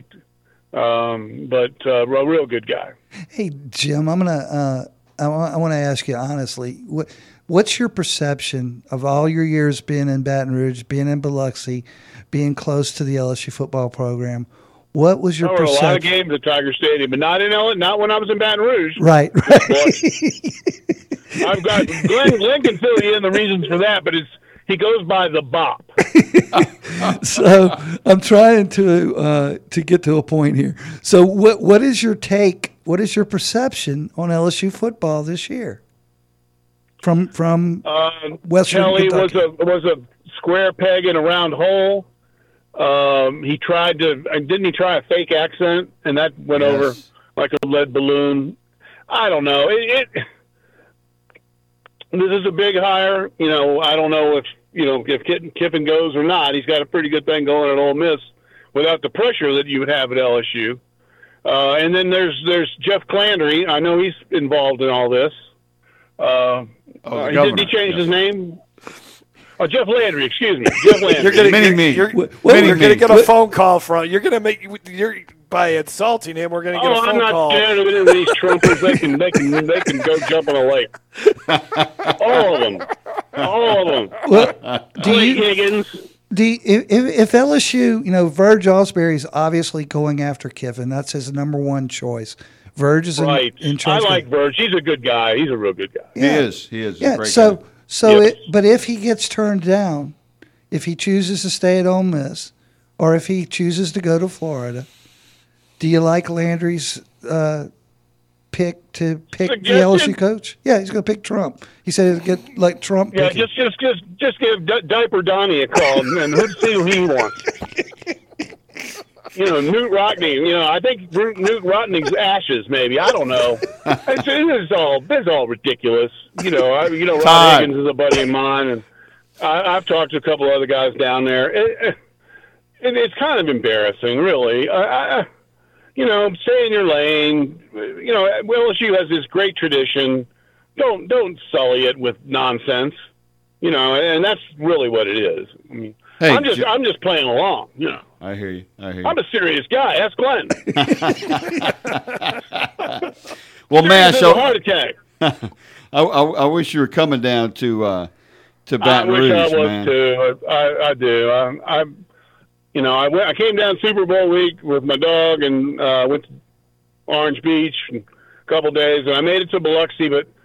Um, but uh, a real good guy.
Hey, Jim, I'm gonna. Uh, I, w- I want to ask you honestly. What, what's your perception of all your years being in Baton Rouge, being in Biloxi, being close to the L S U football program? What was your
there were
perception?
a lot of games at Tiger Stadium, but not in L- not when I was in Baton Rouge.
Right. right.
I've got Glenn, Glenn can fill you in the reasons for that, but it's he goes by the Bop.
So I'm trying to uh, to get to a point here. So what what is your take? What is your perception on L S U football this year? From from
uh,
Western
Kelly
Kentucky.
was a was a square peg in a round hole. Um, he tried to didn't he try a fake accent, and that went
yes.
over like a lead balloon. I don't know. It, it this is a big hire. You know, I don't know if. You know, if Kiffin goes or not, he's got a pretty good thing going at Ole Miss without the pressure that you would have at L S U. Uh, and then there's there's Jeff Clandry. I know he's involved in all this. Uh,
oh,
uh, didn't he change yes. his name? Oh, Jeff Landry. Excuse me, Jeff Landry.
You're going
Mini me.
You're,
Mini
you're
me.
going to get a phone call from. You're going to make. You're by insulting him. We're going to get
oh,
a phone
I'm not
call.
scared of any of these trumpers. They can they can they can go jump in a lake. All of them. All of them.
Well, do
Clay
you,
Higgins.
Do you, if, if L S U, you know, Verge Osbury's obviously going after Kiffin. That's his number one choice. Verge is
right.
in, in charge.
I like Verge. He's a good guy. He's a real good guy.
Yeah. He is. He is.
Yeah.
A great
so
guy.
so
yes.
it, but if he gets turned down, if he chooses to stay at Ole Miss, or if he chooses to go to Florida, do you like Landry's uh, pick to pick
Suggestion?
the L S U coach? Yeah, he's going to pick Trump. He said it'll get like Trump.
Yeah,
picking.
just just just just give D- Diaper Donnie a call and let's see who he wants. You know, Newt Rockney. You know, I think Newt Rockney's ashes. Maybe I don't know. It's, it's all it's all ridiculous. You know, I, you know, Rod Higgins is a buddy of mine, and I, I've talked to a couple other guys down there. It, it, it's kind of embarrassing, really. I, I, you know, stay in your lane. You know, L S U has this great tradition. Don't don't sully it with nonsense. You know, and that's really what it is. I mean,
hey,
I'm just
J-
I'm just playing along. You know.
I hear you. I hear you.
I'm a serious guy. Ask Glenn.
Well, man,
so
so
heart attack.
I, I, I wish you were coming down to uh, to Baton
I wish
Rouge,
I was
man.
too. I, I do. I, I, you know, I went. I came down Super Bowl week with my dog and uh, went to Orange Beach and a couple days, and I made it to Biloxi. But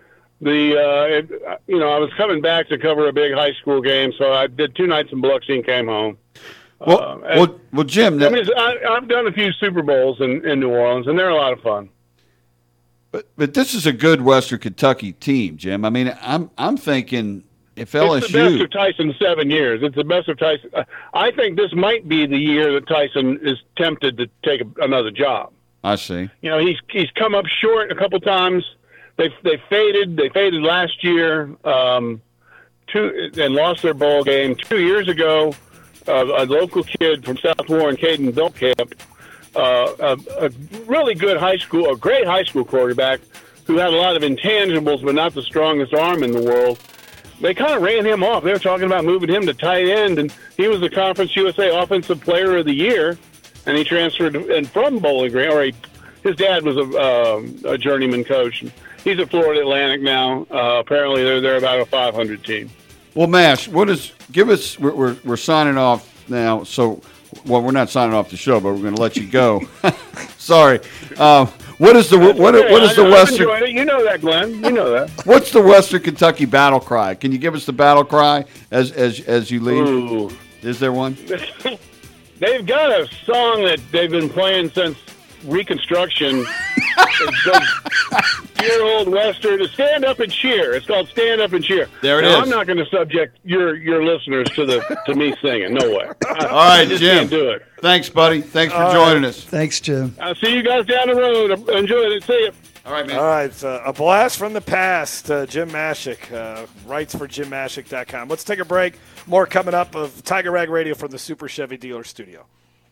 The uh, it, you know, I was coming back to cover a big high school game, so I did two nights in Biloxi and came home.
Well,
uh,
well, well, Jim.
I mean, I, I've done a few Super Bowls in, in New Orleans, and they're a lot of fun.
But but this is a good Western Kentucky team, Jim. I mean, I'm I'm thinking if L S U.
It's the best of Tyson's seven years. It's the best of Tyson. I think this might be the year that Tyson is tempted to take a, another job.
I see.
You know, he's he's come up short a couple times. They they faded. They faded last year, um, two and lost their bowl game two years ago. Uh, a local kid from South Warren, Caden Belkamp, uh, a, a really good high school, a great high school quarterback who had a lot of intangibles, but not the strongest arm in the world. They kind of ran him off. They were talking about moving him to tight end, and he was the Conference U S A Offensive Player of the Year, and he transferred and from Bowling Green, or he, his dad was a, uh, a journeyman coach. He's at Florida Atlantic now. Uh, apparently, they're they're about a five hundred team.
Well, Mash, what is? Give us. We're, we're we're signing off now. So, well, we're not signing off the show, but we're going to let you go. Sorry. Um, what is the what?
Okay.
What is the
I,
Western?
I've enjoyed it. You know that, Glenn. You know that.
What's the Western Kentucky battle cry? Can you give us the battle cry as as as you leave?
Ooh.
Is there one?
They've got a song that they've been playing since Reconstruction. It's called Dear Old Western. Stand Up and Cheer. It's called Stand Up and Cheer.
There it
now,
is.
I'm not going to subject your your listeners to the to me singing. No way. I,
All right,
I just
Jim.
can't do it.
Thanks, buddy. Thanks for
All
joining
right.
us.
Thanks, Jim.
I'll see you guys down the road. Enjoy it. See you.
All right, man.
All right, it's a, a blast from the past. Uh, Jim Mashik uh, writes for jim mashik dot com. Let's take a break. More coming up of Tiger Rag Radio from the Super Chevy Dealer Studio.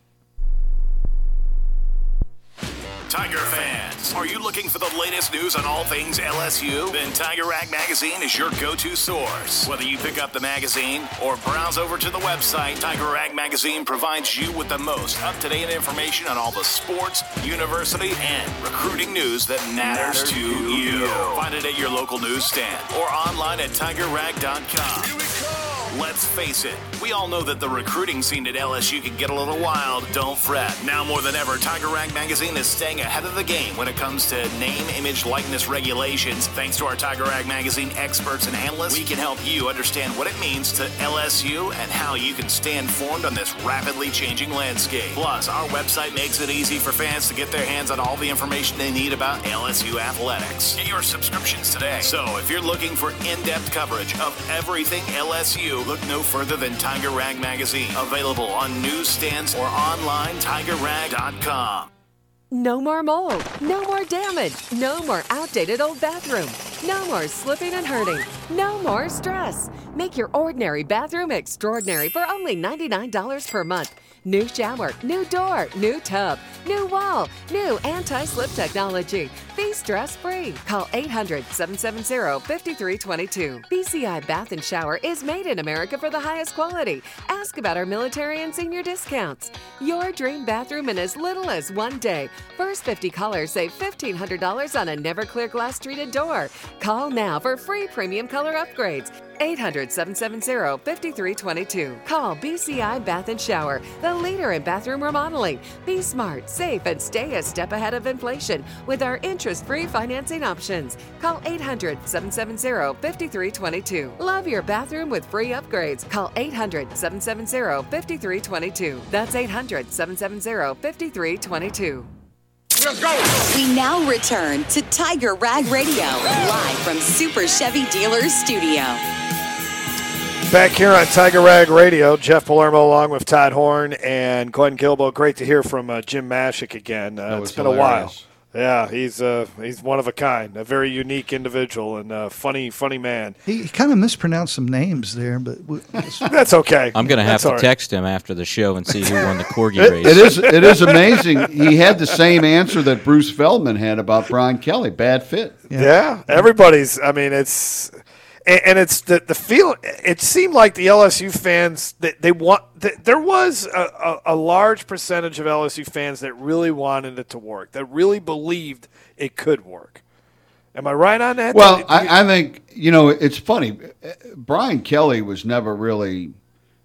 Tiger fans, are you looking for the latest news on all things L S U? Then Tiger Rag Magazine is your go-to source. Whether you pick up the magazine or browse over to the website, Tiger Rag Magazine provides you with the most up-to-date information on all the sports, university, and recruiting news that matters to you. Find it at your local newsstand or online at tiger rag dot com. Let's face it, we all know that the recruiting scene at L S U can get a little wild. Don't fret. Now more than ever, Tiger Rag Magazine is staying ahead of the game when it comes to name, image, likeness regulations. Thanks to our Tiger Rag Magazine experts and analysts, we can help you understand what it means to L S U and how you can stay informed on this rapidly changing landscape. Plus, our website makes it easy for fans to get their hands on all the information they need about L S U athletics. Get your subscriptions today. So, if you're looking for in-depth coverage of everything L S U, look no further than Tiger Rag Magazine. Available on newsstands or online, tiger rag dot com.
No more mold. No more damage. No more outdated old bathroom. No more slipping and hurting. No more stress. Make your ordinary bathroom extraordinary for only ninety-nine dollars per month. New shower, new door, new tub, new wall, new anti-slip technology. Be stress-free. Call eight hundred, seven seven zero, five three two two. B C I Bath and Shower is made in America for the highest quality. Ask about our military and senior discounts. Your dream bathroom in as little as one day. First fifty callers save fifteen hundred dollars on a Never-Clear glass treated door. Call now for free premium color upgrades. eight hundred, seven seven zero, five three two two. Call B C I Bath and Shower, the leader in bathroom remodeling. Be smart, safe, and stay a step ahead of inflation with our interest-free financing options. Call eight hundred, seven seven zero, five three two two. Love your bathroom with free upgrades. Call eight hundred, seven seven zero, five three two two. That's eight hundred, seven seven zero, five three two two.
Let's go! We now return to Tiger Rag Radio, live from Super Chevy Dealers Studio.
Back here on Tiger Rag Radio, Jeff Palermo along with Todd Horn and Glenn Gilbo. Great to hear from uh, Jim Mashik again. Uh, it's been hilarious. a while. Yeah, he's uh, he's one of a kind, a very unique individual and a funny, funny man.
He, he kind of mispronounced some names there, but we,
that's okay.
I'm going to have
That's
to
all right.
text him after the show and see who won the corgi
It,
race.
it is it is amazing. He had the same answer that Bruce Feldman had about Brian Kelly. Bad fit.
Yeah, yeah everybody's. I mean, it's and, and it's the the feel. It seemed like the L S U fans they, they want. They, there was a, a, a large percentage of L S U fans that really wanted it to work. That really believed it could work. Am I right on that?
Well, I, I think you know it's funny. Brian Kelly was never really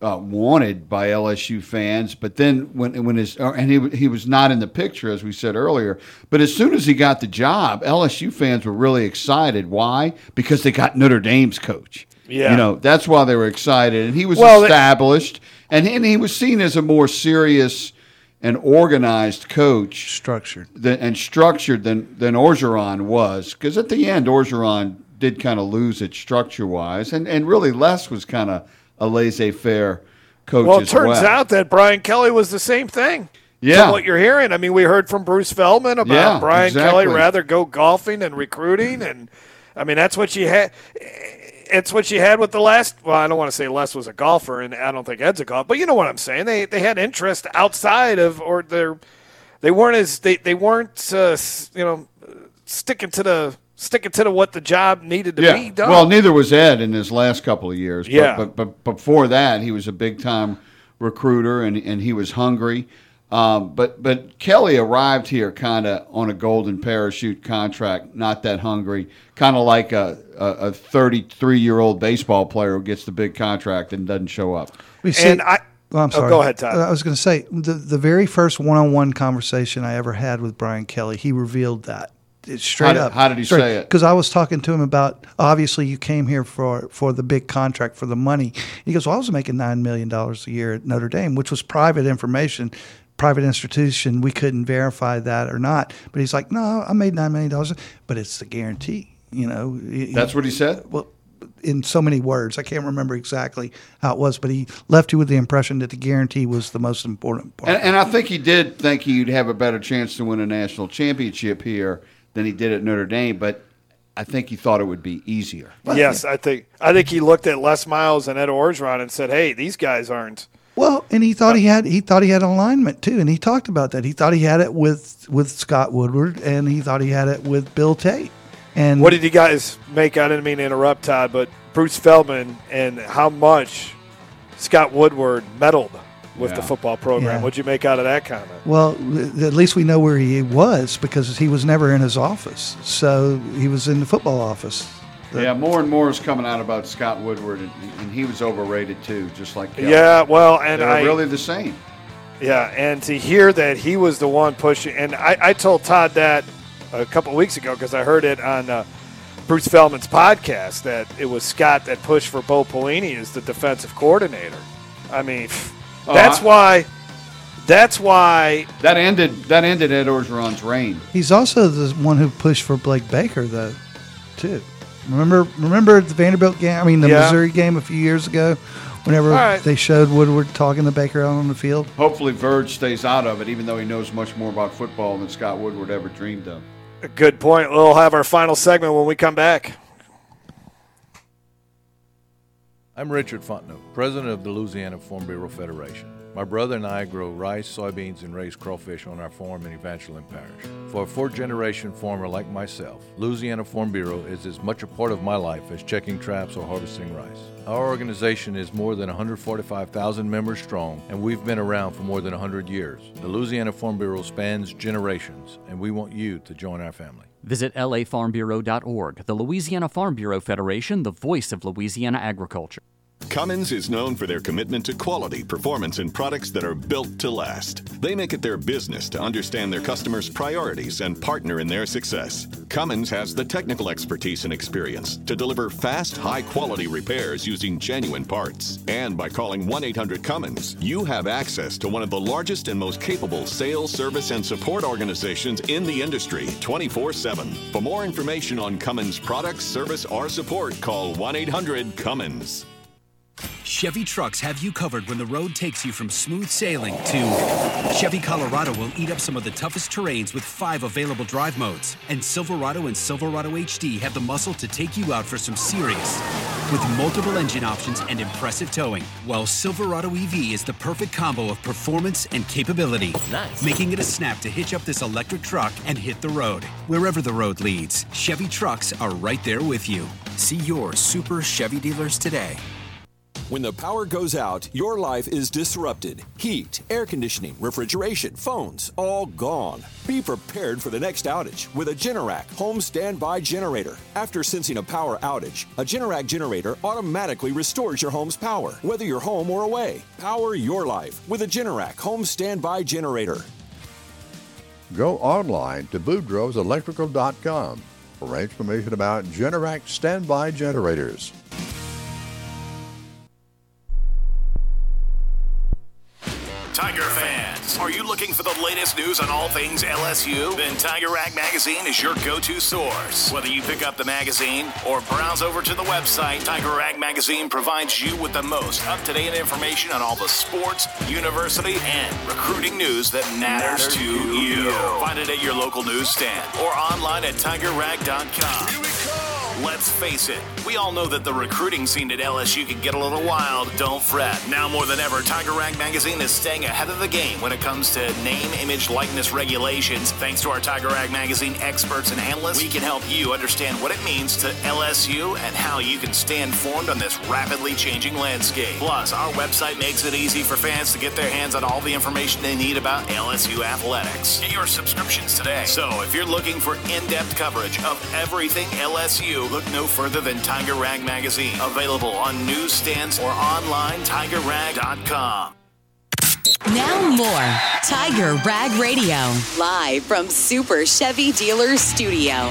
uh, wanted by L S U fans. But then when when his and he he was not in the picture, as we said earlier. But as soon as he got the job, L S U fans were really excited. Why? Because they got Notre Dame's coach.
Yeah.
You know, that's why they were excited. And he was
Well,
established, and, and he was seen as a more serious and organized coach.
Structured.
Than, and structured than, than Orgeron was. Because at the end, Orgeron did kind of lose it structure-wise. And, and really, Les was kind of a laissez-faire coach
Well, it
as
turns
well.
out that Brian Kelly was the same thing.
Yeah.
From what you're hearing. I mean, we heard from Bruce Feldman about
Yeah,
Brian
exactly.
Kelly rather go golfing and recruiting. And, I mean, that's what you had. It's what you had with the last. Well, I don't want to say Les was a golfer, and I don't think Ed's a golfer, but you know what I'm saying. They they had interest outside of, or they're they weren't as they they weren't uh, you know sticking to the sticking to the what the job needed to
yeah.
be done.
Well, neither was Ed in his last couple of years.
Yeah.
But, but, but before that, he was a big-time recruiter, and, and he was hungry. Um, but but Kelly arrived here kind of on a golden parachute contract, not that hungry, kind of like a, a, a thirty-three-year-old baseball player who gets the big contract and doesn't show up.
We see,
And I-
well, I'm
oh,
sorry.
go ahead, Todd.
I was going to say the the very first one-on-one conversation I ever had with Brian Kelly, he revealed that. It's straight
How did-
up.
how did he say it?
Because I was talking to him about, obviously you came here for, for the big contract, for the money. He goes, well, I was making nine million dollars a year at Notre Dame, which was private information, private institution. We couldn't verify that or not. But he's like, no, I made nine million dollars, but it's the guarantee. You know,
That's what he said?
Well, in so many words, I can't remember exactly how it was, but he left you with the impression that the guarantee was the most important part.
And, and I think he did think he'd have a better chance to win a national championship here than he did at Notre Dame, but I think he thought it would be easier.
Yes, I think I think he looked at Les Miles and Ed Orgeron and said, "Hey, these guys aren't."
Well, and he thought he had he thought he had alignment too, and he talked about that. He thought he had it with with Scott Woodward, and he thought he had it with Bill Tate. And
What did you guys make? I didn't mean to interrupt, Todd, but Bruce Feldman and how much Scott Woodward meddled with
Yeah.
the football program.
Yeah.
What'd you make out of that comment?
Well, at least we know where he was because he was never in his office. So he was in the football office. The-
Yeah, more and more is coming out about Scott Woodward, and, and he was overrated too, just like Kelly.
Yeah, well, and
They're
I
really the same.
Yeah, and to hear that he was the one pushing, and I, I told Todd that a couple of weeks ago because I heard it on uh, Bruce Feldman's podcast that it was Scott that pushed for Bo Pelini as the defensive coordinator. I mean,
Oh,
that's
I-
why. That's why
That ended that ended Ed Orgeron's reign.
He's also the one who pushed for Blake Baker, though, too. Remember, remember the Vanderbilt game? I mean, the
Yeah.
Missouri game a few years ago, whenever
All right.
they showed Woodward talking to Baker out on the field.
Hopefully Verge stays out of it, even though he knows much more about football than Scott Woodward ever dreamed of.
a good point. We'll have our final segment when we come back.
I'm Richard Fontenot, president of the Louisiana Farm Bureau Federation. My brother and I grow rice, soybeans, and raise crawfish on our farm in Evangeline Parish. For a fourth-generation farmer like myself, Louisiana Farm Bureau is as much a part of my life as checking traps or harvesting rice. Our organization is more than one hundred forty-five thousand members strong, and we've been around for more than one hundred years. The Louisiana Farm Bureau spans generations, and we want you to join our family.
Visit L A farm bureau dot org, the Louisiana Farm Bureau Federation, the voice of Louisiana agriculture.
Cummins is known for their commitment to quality, performance, and products that are built to last. They make it their business to understand their customers' priorities and partner in their success. Cummins has the technical expertise and experience to deliver fast, high-quality repairs using genuine parts. And by calling one eight hundred Cummins, you have access to one of the largest and most capable sales, service, and support organizations in the industry, twenty-four seven. For more information on Cummins products, service, or support, call one eight hundred Cummins.
Chevy Trucks have you covered when the road takes you from smooth sailing to Chevy Colorado will eat up some of the toughest terrains with five available drive modes. And Silverado and Silverado H D have the muscle to take you out for some serious with multiple engine options and impressive towing. While Silverado E V is the perfect combo of performance and capability, nice. Making it a snap to hitch up this electric truck and hit the road. Wherever the road leads, Chevy Trucks are right there with you. See your Super Chevy dealers today.
When the power goes out, your life is disrupted. Heat, air conditioning, refrigeration, phones, all gone. Be prepared for the next outage with a Generac home standby generator. After sensing a power outage, a Generac generator automatically restores your home's power, whether you're home or away. Power your life with a Generac home standby generator.
Go online to boudreaux electrical dot com for information about Generac standby generators.
Tiger fans, are you looking for the latest news on all things L S U? Then Tiger Rag Magazine is your go-to source. Whether you pick up the magazine or browse over to the website, Tiger Rag Magazine provides you with the most up-to-date information on all the sports, university, and recruiting news that matters to you. Find it at your local newsstand or online at tiger rag dot com. Here we come. Let's face it, we all know that the recruiting scene at L S U can get a little wild. Don't fret. Now more than ever, Tiger Rag Magazine is staying ahead of the game when it comes to name, image, likeness regulations. Thanks to our Tiger Rag Magazine experts and analysts, we can help you understand what it means to L S U and how you can stay informed on this rapidly changing landscape. Plus, our website makes it easy for fans to get their hands on all the information they need about L S U athletics. Get your subscriptions today. So if you're looking for in-depth coverage of everything L S U, look no further than Tiger Rag Magazine. Available on newsstands or online, tiger rag dot com.
Now more Tiger Rag Radio, live from Super Chevy Dealers Studio.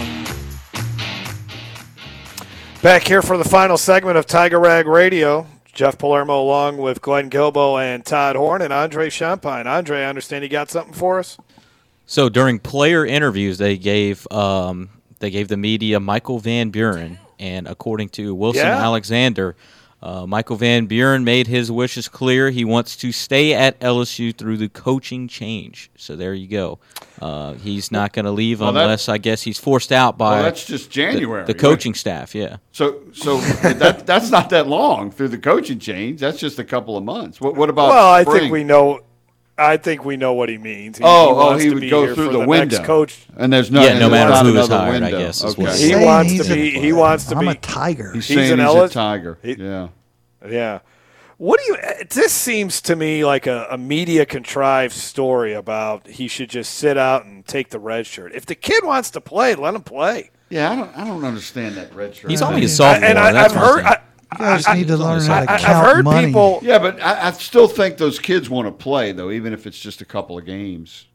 Back here for the final segment of Tiger Rag Radio. Jeff Palermo along with Glenn Gilbo and Todd Horn and Andre Champagne. Andre, I understand you got something for us?
So during player interviews, they gave um, they gave the media Michael Van Buren, and according to Wilson
Yeah.
Alexander, uh, Michael Van Buren made his wishes clear. He wants to stay at L S U through the coaching change. So there you go. Uh, he's not going to leave
Well, that-
unless, I guess, he's forced out by
Well, that's just
the-
January,
the,
right?
coaching staff. Yeah.
So, so that that's not that long through the coaching change. That's just a couple of months. What, what about?
Well, I
spring?
think we know. I think we know what he means. He,
Oh,
he
oh,
wants
he
to
would
be
go
here
through
for
the
the
window.
next coach.
And there's no-
Yeah, no
there's
matter
not
who is
another
hired, I
window.
guess, is
Okay.
what-
He
Saying
wants
he's
to
a-
be. He wants to
I'm
be
a Tiger.
He's
He's
saying
an
he's
Ellis-
a Tiger.
he-
yeah.
Yeah. What do you? This seems to me like a, a media contrived story about he should just sit out and take the red shirt. If the kid wants to play, let him play.
Yeah, I don't. I don't understand that red shirt.
He's only a
thing.
sophomore.
And I,
that's
I've
what I'm
heard.
saying.
I,
You guys
I-
need to learn how to
I-
count
I've heard
money.
people.
Yeah, but I, I still think those kids want to play, though, even if it's just a couple of games.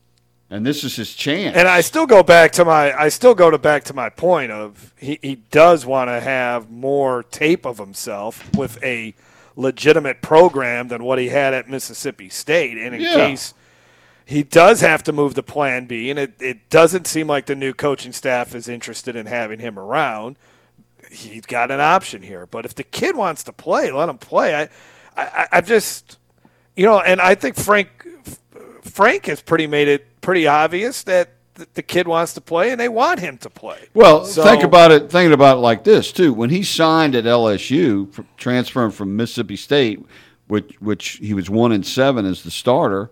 And this is his chance.
And I still go back to my I still go to back to my point of he, he does want to have more tape of himself with a legitimate program than what he had at Mississippi State. And in
Yeah.
case he does have to move to plan B, and it, it doesn't seem like the new coaching staff is interested in having him around, he's got an option here. But if the kid wants to play, let him play. I I, I just you know, and I think Frank Frank has pretty made it pretty obvious that th- the kid wants to play and they want him to play.
Well,
So-
think about it. Thinking about it like this too. When he signed at L S U, f- transferring from Mississippi State, which which he was one and seven as the starter,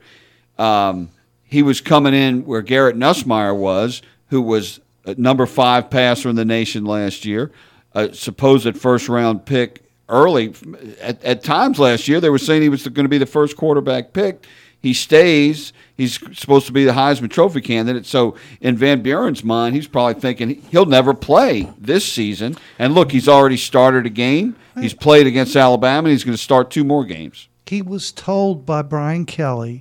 um, he was coming in where Garrett Nussmeier was, who was a number five passer in the nation last year, a supposed first round pick early. At, at times last year, they were saying he was going to be the first quarterback picked. He stays. He's supposed to be the Heisman Trophy candidate. So in Van Buren's mind, he's probably thinking he'll never play this season. And look, he's already started a game. He's played against Alabama, and he's going to start two more games.
He was told by Brian Kelly,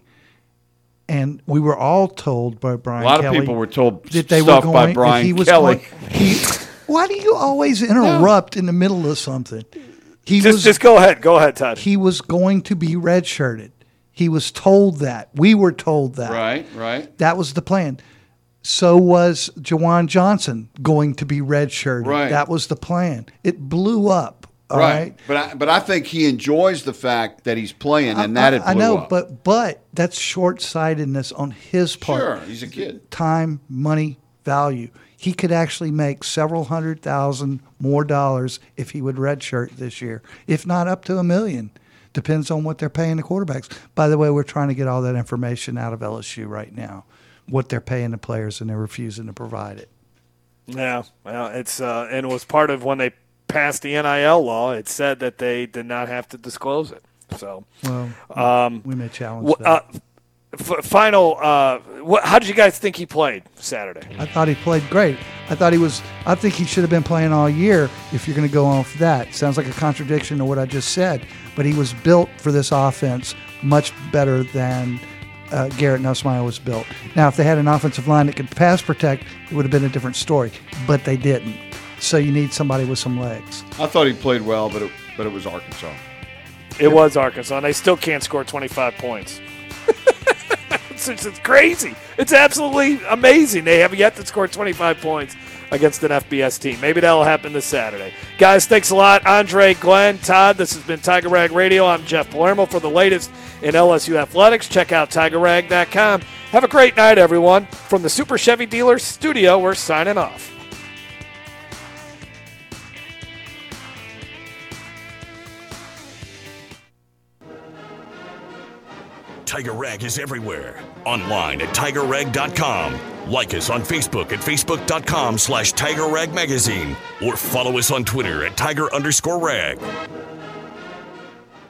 and we were all told by Brian
A lot
Kelly
of people were told
that they
stuff
were
by
going, that
Brian
he was
Kelly.
Going, he, why do you always interrupt in the middle of something? He
Just,
was,
just go ahead. Go ahead, Todd.
He was going to be redshirted. He was told that. We were told that.
Right, right.
That was the plan. So was Jawan Johnson going to be redshirted.
Right.
That was the plan. It blew up. All right.
But I, but I think he enjoys the fact that he's playing, and that
I,
it blew
I know,
up.
but but that's short-sightedness on his part.
Sure, he's a kid.
Time, money, value. He could actually make several hundred thousand more dollars if he would redshirt this year, if not up to a million. Depends on what they're paying the quarterbacks. By the way, we're trying to get all that information out of L S U right now, what they're paying the players, and they're refusing to provide it.
Yeah, well, it's uh, and it was part of when they passed the N I L law, it said that they did not have to disclose it. So,
well,
um,
we may challenge
w-
that.
Uh, f- final, uh, what, how did you guys think he played Saturday?
I thought he played great. I thought he was. I think he should have been playing all year. If you're going to go off that, sounds like a contradiction to what I just said. But he was built for this offense much better than uh, Garrett Nussmeier was built. Now, if they had an offensive line that could pass protect, it would have been a different story. But they didn't. So you need somebody with some legs.
I thought he played well, but it, but it was Arkansas.
It was Arkansas, and they still can't score twenty-five points. it's, it's, it's crazy. It's absolutely amazing. They have yet to score twenty-five points against an F B S team. Maybe that'll happen this Saturday. Guys, thanks a lot. Andre, Glenn, Todd, this has been Tiger Rag Radio. I'm Jeff Palermo. For the latest in L S U athletics, check out tiger rag dot com. Have a great night, everyone. From the Super Chevy Dealers studio, we're signing off.
Tiger Rag is everywhere. Online at tiger rag dot com. Like us on Facebook at facebook dot com slash Tiger Rag Magazine. Or follow us on Twitter at Tiger underscore Rag.